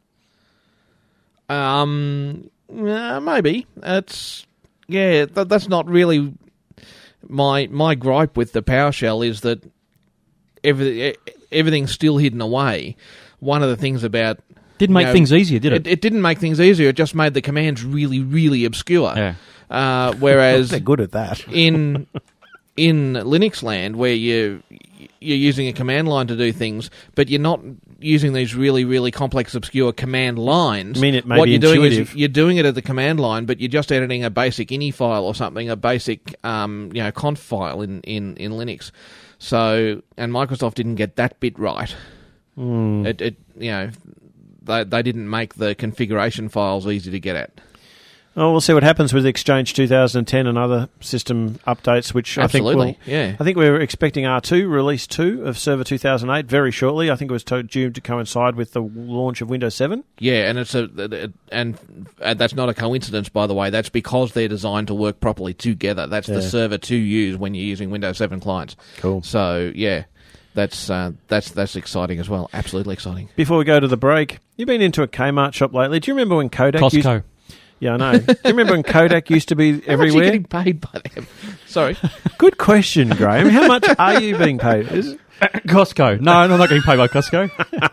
Maybe. That's not really my gripe with the PowerShell, is that everything's still hidden away. One of the things about didn't make things easier, did it? It didn't make things easier. It just made the commands really, really obscure. Yeah. Whereas they're good at that. in Linux land, where you're using a command line to do things, but you're not using these really, really complex, obscure command lines. I mean, it may what be you're intuitive. doing is you're doing it at the command line, but you're just editing a basic ini file or something, a basic conf file in Linux. So, and Microsoft didn't get that bit right. They didn't make the configuration files easy to get at. Oh, we'll see what happens with Exchange 2010 and other system updates, which I think we're expecting R2, release 2 of Server 2008 very shortly. I think it was due to coincide with the launch of Windows 7. Yeah, and that's not a coincidence, by the way. That's because they're designed to work properly together. That's the server to use when you're using Windows 7 clients. Cool. So, yeah. That's exciting as well. Absolutely exciting. Before we go to the break, you've been into a Kmart shop lately. Do you remember when Kodak Costco. Yeah, I know. Do you remember when Kodak used to be everywhere? How much are you getting paid by them? Sorry. Good question, Graham. How much are you being paid? Costco. No, I'm not getting paid by Costco.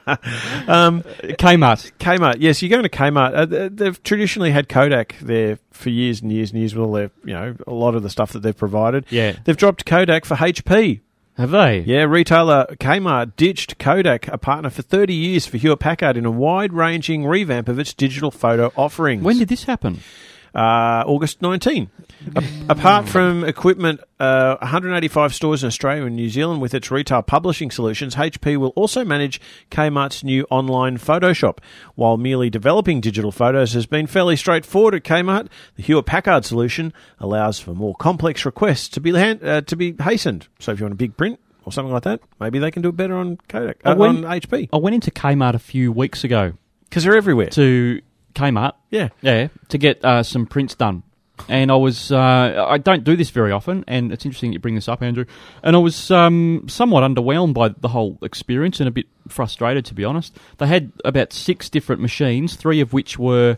Kmart. Yes, you're going to Kmart. They've traditionally had Kodak there for years and years and years with all their, a lot of the stuff that they've provided. Yeah. They've dropped Kodak for HP. Have they? Yeah, retailer Kmart ditched Kodak, a partner for 30 years for Hewlett-Packard, in a wide-ranging revamp of its digital photo offering. When did this happen? August 19. Apart from equipment, 185 stores in Australia and New Zealand with its retail publishing solutions, HP will also manage Kmart's new online Photoshop. While merely developing digital photos has been fairly straightforward at Kmart, the Hewlett-Packard solution allows for more complex requests to be hastened. So if you want a big print or something like that, maybe they can do it better on Kodak, on HP. I went into Kmart a few weeks ago. Because they're everywhere. To Kmart. Yeah. Yeah, to get some prints done. And I was, I don't do this very often, and it's interesting that you bring this up, Andrew. And I was somewhat underwhelmed by the whole experience and a bit frustrated, to be honest. They had about 6 different machines, 3 of which were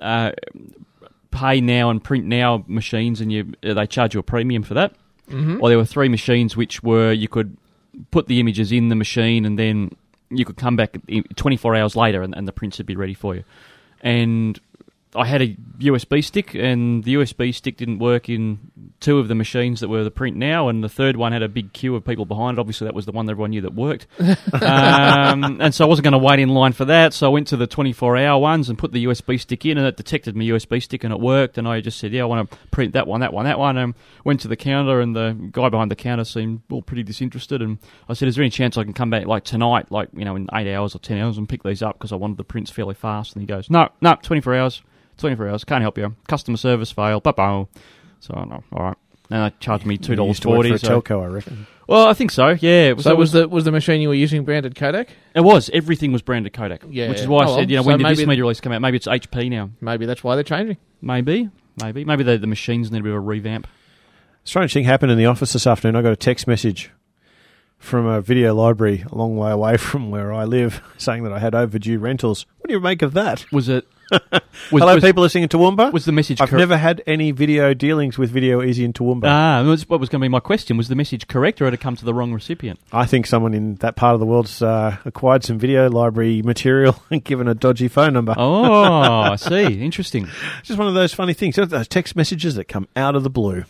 pay now and print now machines, and they charge you a premium for that. Mm-hmm. Or there were 3 machines which were, you could put the images in the machine and then you could come back 24 hours later and the prints would be ready for you. And I had a USB stick, and the USB stick didn't work in 2 of the machines that were the print now, and the third one had a big queue of people behind it. Obviously, that was the one that everyone knew that worked. And so I wasn't going to wait in line for that, so I went to the 24-hour ones and put the USB stick in, and it detected my USB stick, and it worked, and I just said, yeah, I want to print that one, and went to the counter, and the guy behind the counter seemed all pretty disinterested, and I said, is there any chance I can come back like tonight, in 8 hours or 10 hours and pick these up, because I wanted the prints fairly fast? And he goes, no, 24 hours. 24 hours, can't help you. Customer service failed. Ba-bow. So, no, all right. And they charged me $2.40. Used to work for a telco, I reckon. Well, I think so, yeah. So was the machine you were using branded Kodak? It was. Everything was branded Kodak. Yeah. Which is why I said, when did this media release come out? Maybe it's HP now. Maybe that's why they're changing. Maybe the machines need a bit of a revamp. Strange thing happened in the office this afternoon. I got a text message from a video library a long way away from where I live saying that I had overdue rentals. What do you make of that? Was it... Hello, people listening in Toowoomba. Was the message? I've never had any video dealings with Video Easy in Toowoomba. What was going to be my question? Was the message correct, or had it come to the wrong recipient? I think someone in that part of the world's acquired some video library material and given a dodgy phone number. Oh, I see. Interesting. It's just one of those funny things. Those text messages that come out of the blue.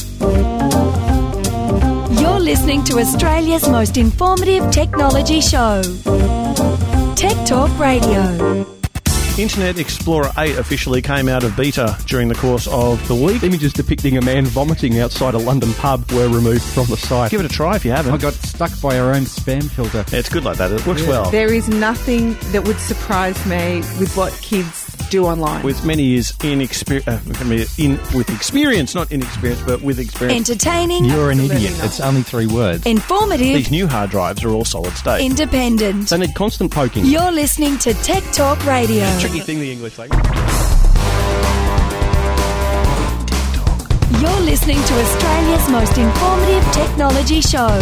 You're listening to Australia's most informative technology show, Tech Talk Radio. Internet Explorer 8 officially came out of beta during the course of the week. Images depicting a man vomiting outside a London pub were removed from the site. Give it a try if you haven't. I got stuck by our own spam filter. Yeah, it's good like that. It works well. There is nothing that would surprise me with what kids do online. With many years with experience, not inexperience, but with experience. Entertaining. You're an idiot. It's only 3 words. Informative. These new hard drives are all solid state. Independent. They need constant poking. You're listening to Tech Talk Radio. Tricky thing, the English language. You're listening to Australia's most informative technology show.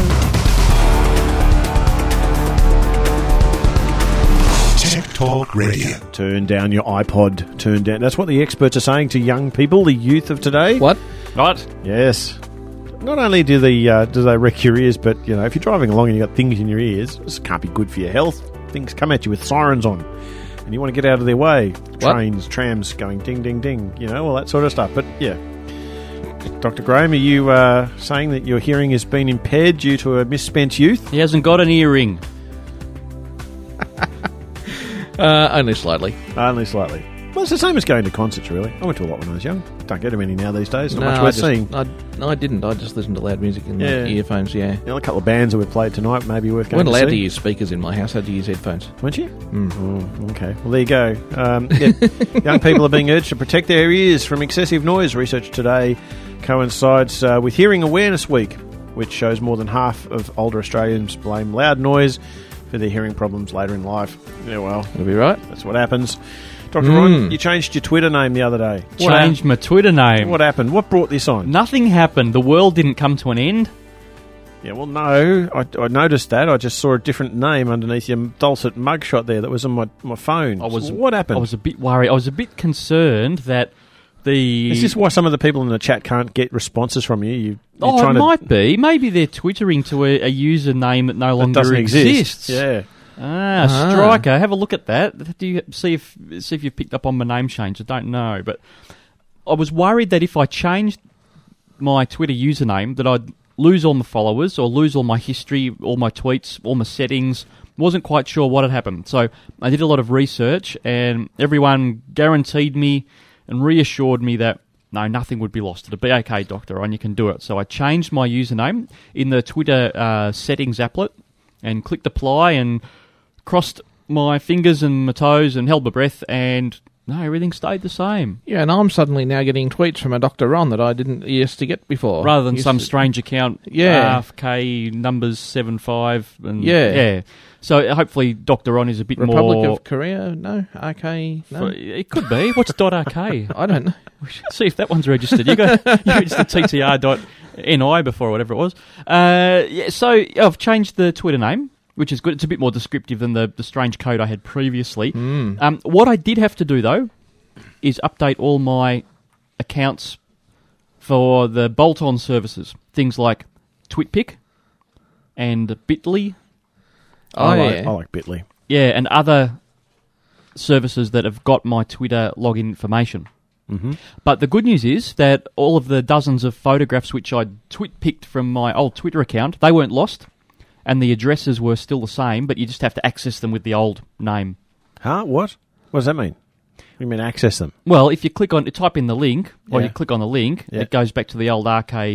Tech Talk Radio. Turn down your iPod. Turn down. That's what the experts are saying to young people, the youth of today. What? Yes. Not only do they wreck your ears, but if you're driving along and you've got things in your ears, this can't be good for your health. Things come at you with sirens on, and you want to get out of their way. Trains, trams going ding, ding, ding. All that sort of stuff. But yeah. Dr. Graham, are you saying that your hearing has been impaired due to a misspent youth? He hasn't got an earring. Only slightly. Only slightly. Well, it's the same as going to concerts, really. I went to a lot when I was young. Don't go to many now these days. Not much worth seeing. No, I didn't. I just listened to loud music in my earphones, yeah. A couple of bands that we've played tonight maybe worth going to see. I wasn't allowed to use speakers in my house. I had to use headphones. Weren't you? Oh, okay. Well, there you go. Young people are being urged to protect their ears from excessive noise. Research today coincides with Hearing Awareness Week, which shows more than half of older Australians blame loud noise for their hearing problems later in life. Yeah, well, you'll be right. That's what happens. Dr. Ron, you changed your Twitter name the other day. Changed my Twitter name. What happened? What brought this on? Nothing happened. The world didn't come to an end. Yeah, well, no. I noticed that. I just saw a different name underneath your dulcet mugshot there that was on my phone. What happened? I was a bit worried. I was a bit concerned that Is this why some of the people in the chat can't get responses from you? It might be. Maybe they're twittering to a username that no longer exists. Yeah. Striker. Have a look at that. Do you see if you've picked up on my name change? I don't know, but I was worried that if I changed my Twitter username, that I'd lose all my followers or lose all my history, all my tweets, all my settings. Wasn't quite sure what had happened, so I did a lot of research, and everyone guaranteed me and reassured me that, no, nothing would be lost. It'll be okay, Dr. Ron, you can do it. So I changed my username in the Twitter settings applet and clicked apply and crossed my fingers and my toes and held my breath, and no, everything stayed the same. Yeah, and I'm suddenly now getting tweets from a Dr. Ron that I didn't used to get before. Rather than some strange account, RFK numbers 75. And yeah. So hopefully Dr. Ron is a bit Republic more... of Korea? No? RK? No? It could be. What's .rk? I don't know. We should see if that one's registered. You registered TTR.NI before, or whatever it was. So I've changed the Twitter name, which is good. It's a bit more descriptive than the strange code I had previously. What I did have to do, though, is update all my accounts for the bolt-on services. Things like TwitPic and Bitly. I like Bitly. Yeah, and other services that have got my Twitter login information. Mm-hmm. But the good news is that all of the dozens of photographs which I TwitPicked from my old Twitter account, they weren't lost, and the addresses were still the same, but you just have to access them with the old name. Huh? What? What does that mean? You mean access them? Well, if you type in the link, or you click on the link, it goes back to the old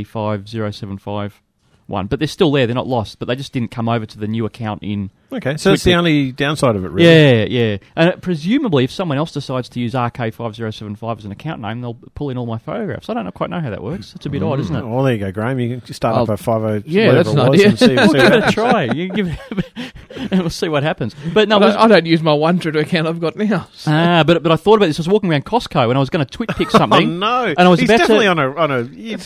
RK5075 one. But they're still there, they're not lost, but they just didn't come over to the new account in... Okay, so that's the only downside of it, really. Yeah. And presumably, if someone else decides to use RK5075 as an account name, they'll pull in all my photographs. I don't quite know how that works. It's a bit odd, isn't it? Well, there you go, Graham. You can start up a 50... Yeah, that's an idea. And see we'll give it a happens. try. And we'll see what happens. But no, I don't use my one Twitter account I've got now. So. But I thought about this. I was walking around Costco and I was going to TwitPick something. Oh, no. And I was He's about definitely to... on a...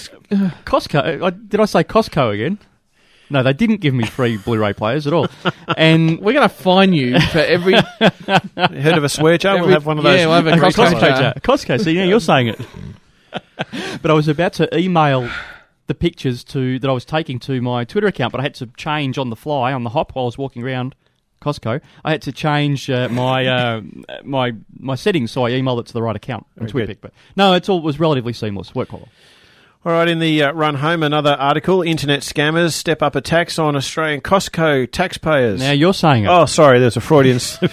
Costco? Did I say Costco again? No, they didn't give me free Blu-ray players at all. And we're going to fine you for every... Heard of a swear jar? We'll have one of those. Yeah, we'll have a Costco jar. Costco, so you're saying it. But I was about to email the pictures that I was taking to my Twitter account, but I had to change on the fly, on the hop, while I was walking around Costco. I had to change my settings, so I emailed it to the right account on TwitPic. But no, it was relatively seamless. Worked well. All right, in the run home, another article, Internet scammers step up attacks on Australian Costco taxpayers. Now you're saying it. Oh, sorry, there's a Freudian slip.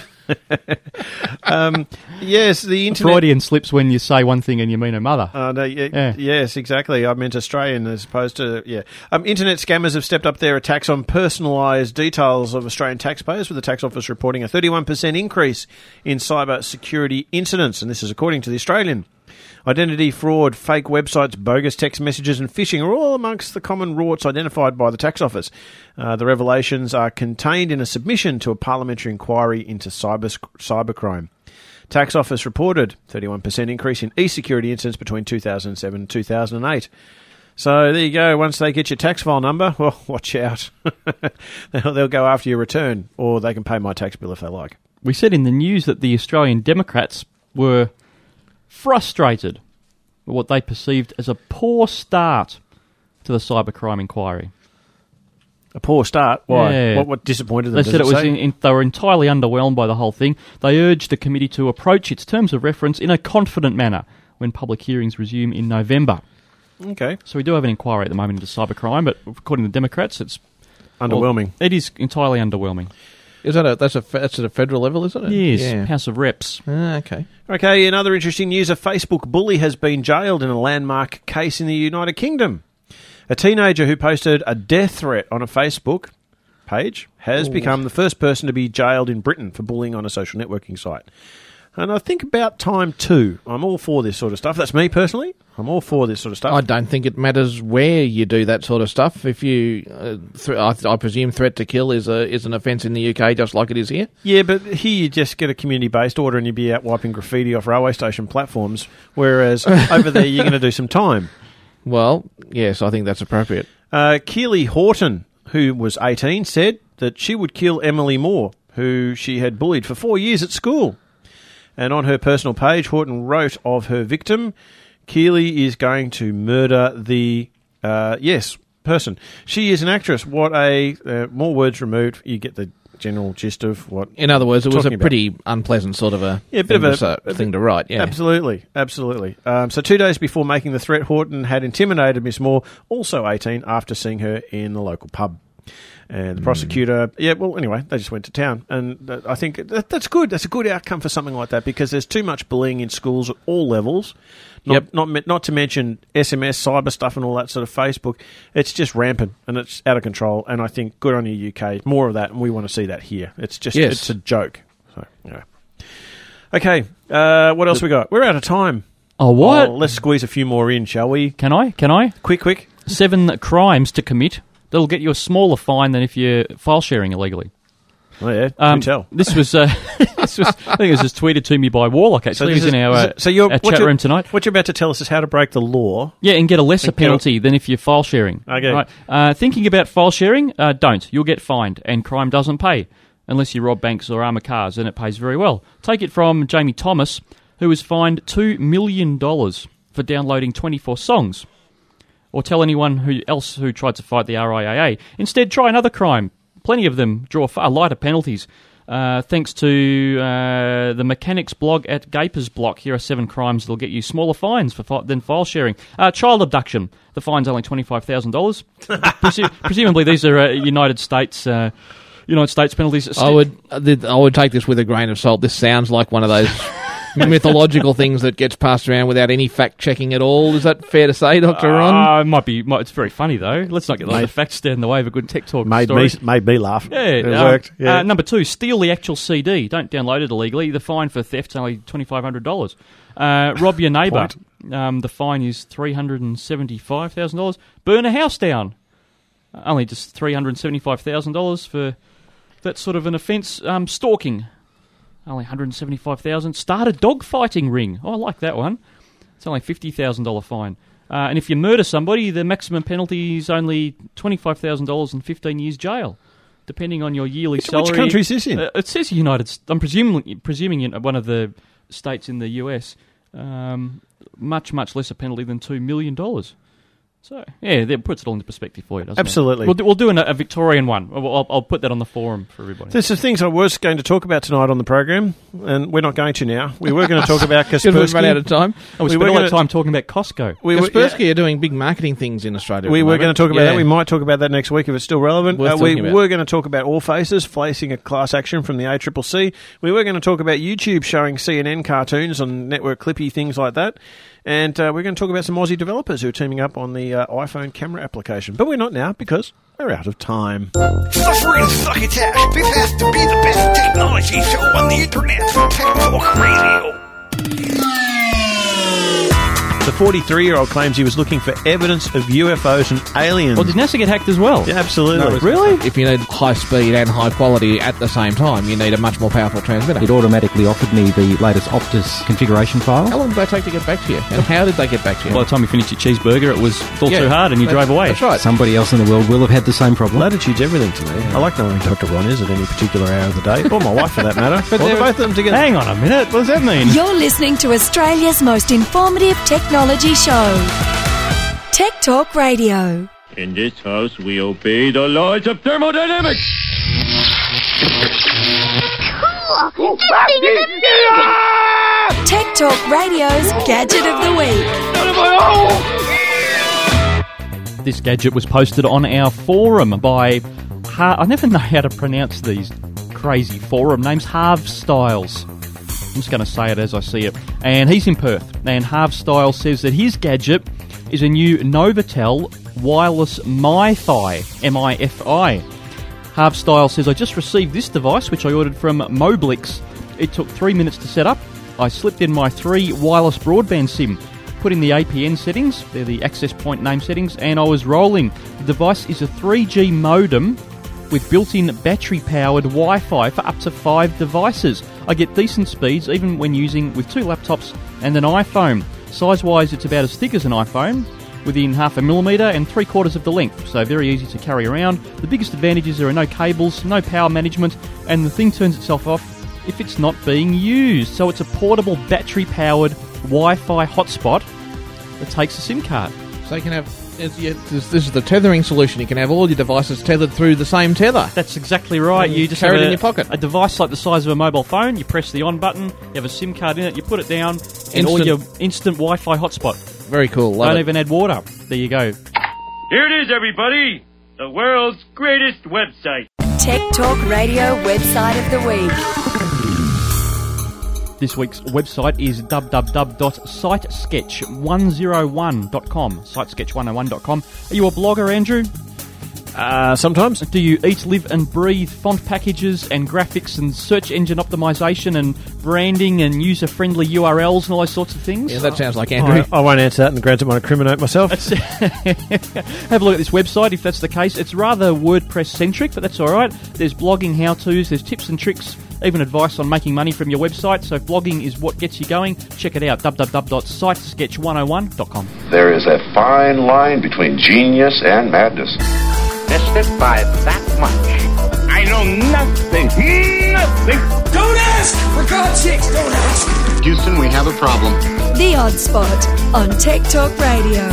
Yes, the Internet... Freudian slips when you say one thing and you mean another. Yes, exactly. I meant Australian as opposed to... Yeah. Internet scammers have stepped up their attacks on personalised details of Australian taxpayers, with the tax office reporting a 31% increase in cyber security incidents, and this is according to the Australian. Identity fraud, fake websites, bogus text messages and phishing are all amongst the common rorts identified by the tax office. The revelations are contained in a submission to a parliamentary inquiry into cybercrime. Tax office reported 31% increase in e-security incidents between 2007 and 2008. So there you go. Once they get your tax file number, well, watch out. They'll go after your return, or they can pay my tax bill if they like. We said in the news that the Australian Democrats were frustrated with what they perceived as a poor start to the cybercrime inquiry. A poor start? Why? Yeah. What disappointed them? They said they were entirely underwhelmed by the whole thing. They urged the committee to approach its terms of reference in a confident manner when public hearings resume in November. Okay. So we do have an inquiry at the moment into cybercrime, but according to the Democrats, it's underwhelming. Well, it is entirely underwhelming. Is that that's at a federal level, isn't it? Yes, yeah. House of Reps. Okay. Okay, in other interesting news, a Facebook bully has been jailed in a landmark case in the United Kingdom. A teenager who posted a death threat on a Facebook page has become the first person to be jailed in Britain for bullying on a social networking site. And I think about time too. I'm all for this sort of stuff. That's me personally. I'm all for this sort of stuff. I don't think it matters where you do that sort of stuff. If you, I presume, threat to kill is an offence in the UK, just like it is here. Yeah, but here you just get a community-based order and you'd be out wiping graffiti off railway station platforms, whereas over there you're going to do some time. Well, yes, I think that's appropriate. Keely Horton, who was 18, said that she would kill Emily Moore, who she had bullied for 4 years at school. And on her personal page, Horton wrote of her victim, Keely is going to murder the, person. She is an actress. What more words removed, you get the general gist of what... In other words, it was a pretty about. Unpleasant sort of a thing to write. Yeah, absolutely. So 2 days before making the threat, Horton had intimidated Miss Moore, also 18, after seeing her in the local pub. And the prosecutor, anyway, they just went to town. And I think that's good. That's a good outcome for something like that because there's too much bullying in schools at all levels. Not to mention SMS, cyber stuff and all that sort of Facebook. It's just rampant and it's out of control. And I think good on you, UK. More of that, and we want to see that here. It's just it's a joke. So, yeah. Okay, what else we got? We're out of time. Oh, what? Let's squeeze a few more in, shall we? Can I? Quick. 7 crimes to commit that'll get you a smaller fine than if you're file sharing illegally. Oh, yeah. Do tell. This was, I think it was just tweeted to me by Warlock, actually. He's in our chat room tonight. What you're about to tell us is how to break the law. Yeah, and get a lesser penalty than if you're file sharing. Okay. Right. Thinking about file sharing, don't. You'll get fined, and crime doesn't pay. Unless you rob banks or armour cars, and it pays very well. Take it from Jamie Thomas, who was fined $2 million for downloading 24 songs. Or tell anyone else who tried to fight the RIAA. Instead, try another crime. Plenty of them draw far lighter penalties. Thanks to the mechanics blog at Gapers Block, here are 7 crimes that'll get you smaller fines than file sharing. Child abduction. The fine's only $25,000. Presumably these are United States penalties. I would take this with a grain of salt. This sounds like one of those mythological things that gets passed around without any fact-checking at all. Is that fair to say, Dr. Ron? It's very funny, though. Let's not get the facts stand in the way of a good tech talk story. Made me laugh. Yeah, it worked. Yeah. Number 2, steal the actual CD. Don't download it illegally. The fine for theft's only $2,500. Rob your neighbour. The fine is $375,000. Burn a house down. Only just $375,000 for that sort of an offence. Stalking. Only $175,000. Start a dog-fighting ring. Oh, I like that one. It's only $50,000 fine. And if you murder somebody, the maximum penalty is only $25,000 and 15 years jail, depending on your yearly salary. Which country is this in? It says United States. I'm presuming in one of the states in the US. Much, much lesser penalty than $2 million. So, yeah, that puts it all into perspective for you, doesn't Absolutely. it? We'll do a Victorian one. I'll put that on the forum for everybody. There's some things I was going to talk about tonight on the program, and we're not going to now. We were going to talk about Kaspersky. We've run out of time. We spent all that time talking about Costco. Kaspersky are doing big marketing things in Australia. We were going to talk about that. We might talk about that next week if it's still relevant. We were going to talk about All Faces facing a class action from the ACCC. We were going to talk about YouTube showing CNN cartoons on network clippy, things like that. And we're going to talk about some Aussie developers who are teaming up on the iPhone camera application. But we're not now because we're out of time. Suffering succotash. This has to be the best technology show on the internet. Tech Talk Radio. The 43-year-old claims he was looking for evidence of UFOs and aliens. Well, did NASA get hacked as well? Yeah, absolutely. No, really? If you need high speed and high quality at the same time, you need a much more powerful transmitter. It automatically offered me the latest Optus configuration file. How long did they take to get back to you? And how did they get back to you? By the time you finished your cheeseburger, it was all too hard and you drove away. That's right. Somebody else in the world will have had the same problem. Latitude's everything to me. I like knowing who Dr. Ron is at any particular hour of the day, or my wife for that matter. But both of them together. Hang on a minute, what does that mean? You're listening to Australia's most informative technology show. Tech Talk Radio. In this house, we obey the laws of thermodynamics. Cool! This thing is amazing! Tech Talk Radio's Gadget of the Week. This gadget was posted on our forum by... I never know how to pronounce these crazy forum names. Harv Styles. I'm just going to say it as I see it. And he's in Perth. And Harv Styles says that his gadget is a new Novotel wireless MiFi, M-I-F-I. Harv Styles says, I just received this device, which I ordered from Moblix. It took 3 minutes to set up. I slipped in my 3 wireless broadband SIM, put in the APN settings, they're the access point name settings, and I was rolling. The device is a 3G modem with built-in battery-powered Wi-Fi for up to 5 devices. I get decent speeds even when using with 2 laptops and an iPhone. Size-wise, it's about as thick as an iPhone, within 0.5 millimetre and 3/4 of the length, so very easy to carry around. The biggest advantages are no cables, no power management, and the thing turns itself off if it's not being used. So it's a portable battery-powered Wi-Fi hotspot that takes a SIM card. So you can have... This is the tethering solution. You can have all your devices tethered through the same tether. That's exactly right. You just carry have it in your pocket. A device like the size of a mobile phone. You press the on button. You have a SIM card in it. You put it down, and all your instant Wi-Fi hotspot. Very cool. Don't even add water. There you go. Here it is, everybody. the world's greatest website. Tech Talk Radio website of the week. This week's website is www.sitesketch101.com. Sitesketch101.com. Are you a blogger, Andrew? Sometimes. Do you eat, live and breathe font packages and graphics and search engine optimization and branding and user-friendly URLs and all those sorts of things? Yeah, that sounds like Andrew. I won't answer that, and granted, might incriminate myself. Have a look at this website if that's the case. It's rather WordPress-centric, but that's all right. There's blogging how-tos, there's tips and tricks, even advice on making money from your website. So if blogging is what gets you going, check it out, www.sitesketch101.com. There is a fine line between genius and madness. Missed by that much. I know nothing. Nothing. Don't ask! For God's sakes, don't ask! Houston, we have a problem. The Odd Spot on Tech Talk Radio.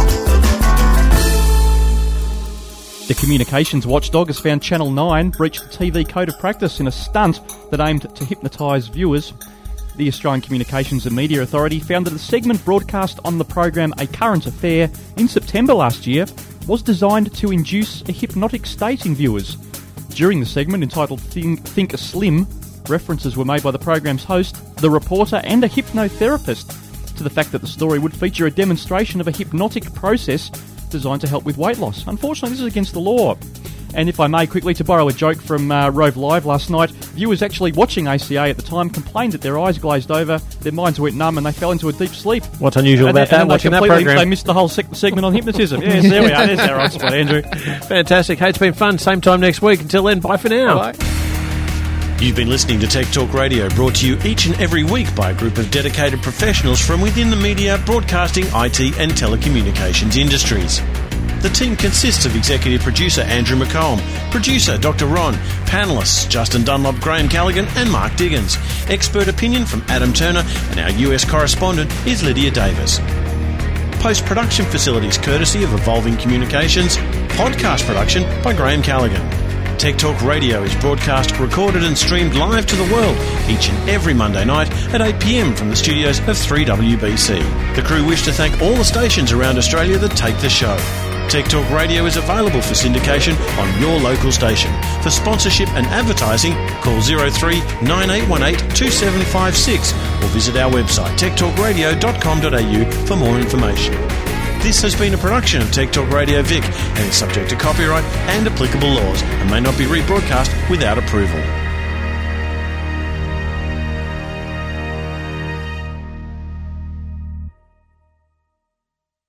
The communications watchdog has found Channel 9 breached the TV code of practice in a stunt that aimed to hypnotise viewers. The Australian Communications and Media Authority found that a segment broadcast on the program A Current Affair in September last year was designed to induce a hypnotic state in viewers. During the segment entitled Think Slim, references were made by the program's host, the reporter and a hypnotherapist to the fact that the story would feature a demonstration of a hypnotic process designed to help with weight loss. Unfortunately, this is against the law. And if I may, quickly, to borrow a joke from Rove Live last night, viewers actually watching ACA at the time complained that their eyes glazed over, their minds went numb, and they fell into a deep sleep. What's unusual about that, watching that program? They missed the whole segment on hypnotism. Yes, there we are. There's our Odd Spot, Andrew. Fantastic. Hey, it's been fun. Same time next week. Until then, bye for now. Bye. You've been listening to Tech Talk Radio, brought to you each and every week by a group of dedicated professionals from within the media, broadcasting, IT and telecommunications industries. The team consists of executive producer Andrew McComb, producer Dr. Ron, panellists Justin Dunlop, Graham Callaghan and Mark Diggins. Expert opinion from Adam Turner, and our US correspondent is Lydia Davis. Post-production facilities courtesy of Evolving Communications. Podcast production by Graham Callaghan. Tech Talk Radio is broadcast, recorded and streamed live to the world each and every Monday night at 8 p.m. from the studios of 3WBC. The crew wish to thank all the stations around Australia that take the show. Tech Talk Radio is available for syndication on your local station. For sponsorship and advertising, call 03 9818 2756 or visit our website techtalkradio.com.au for more information. This has been a production of Tech Talk Radio Vic and is subject to copyright and applicable laws and may not be rebroadcast without approval.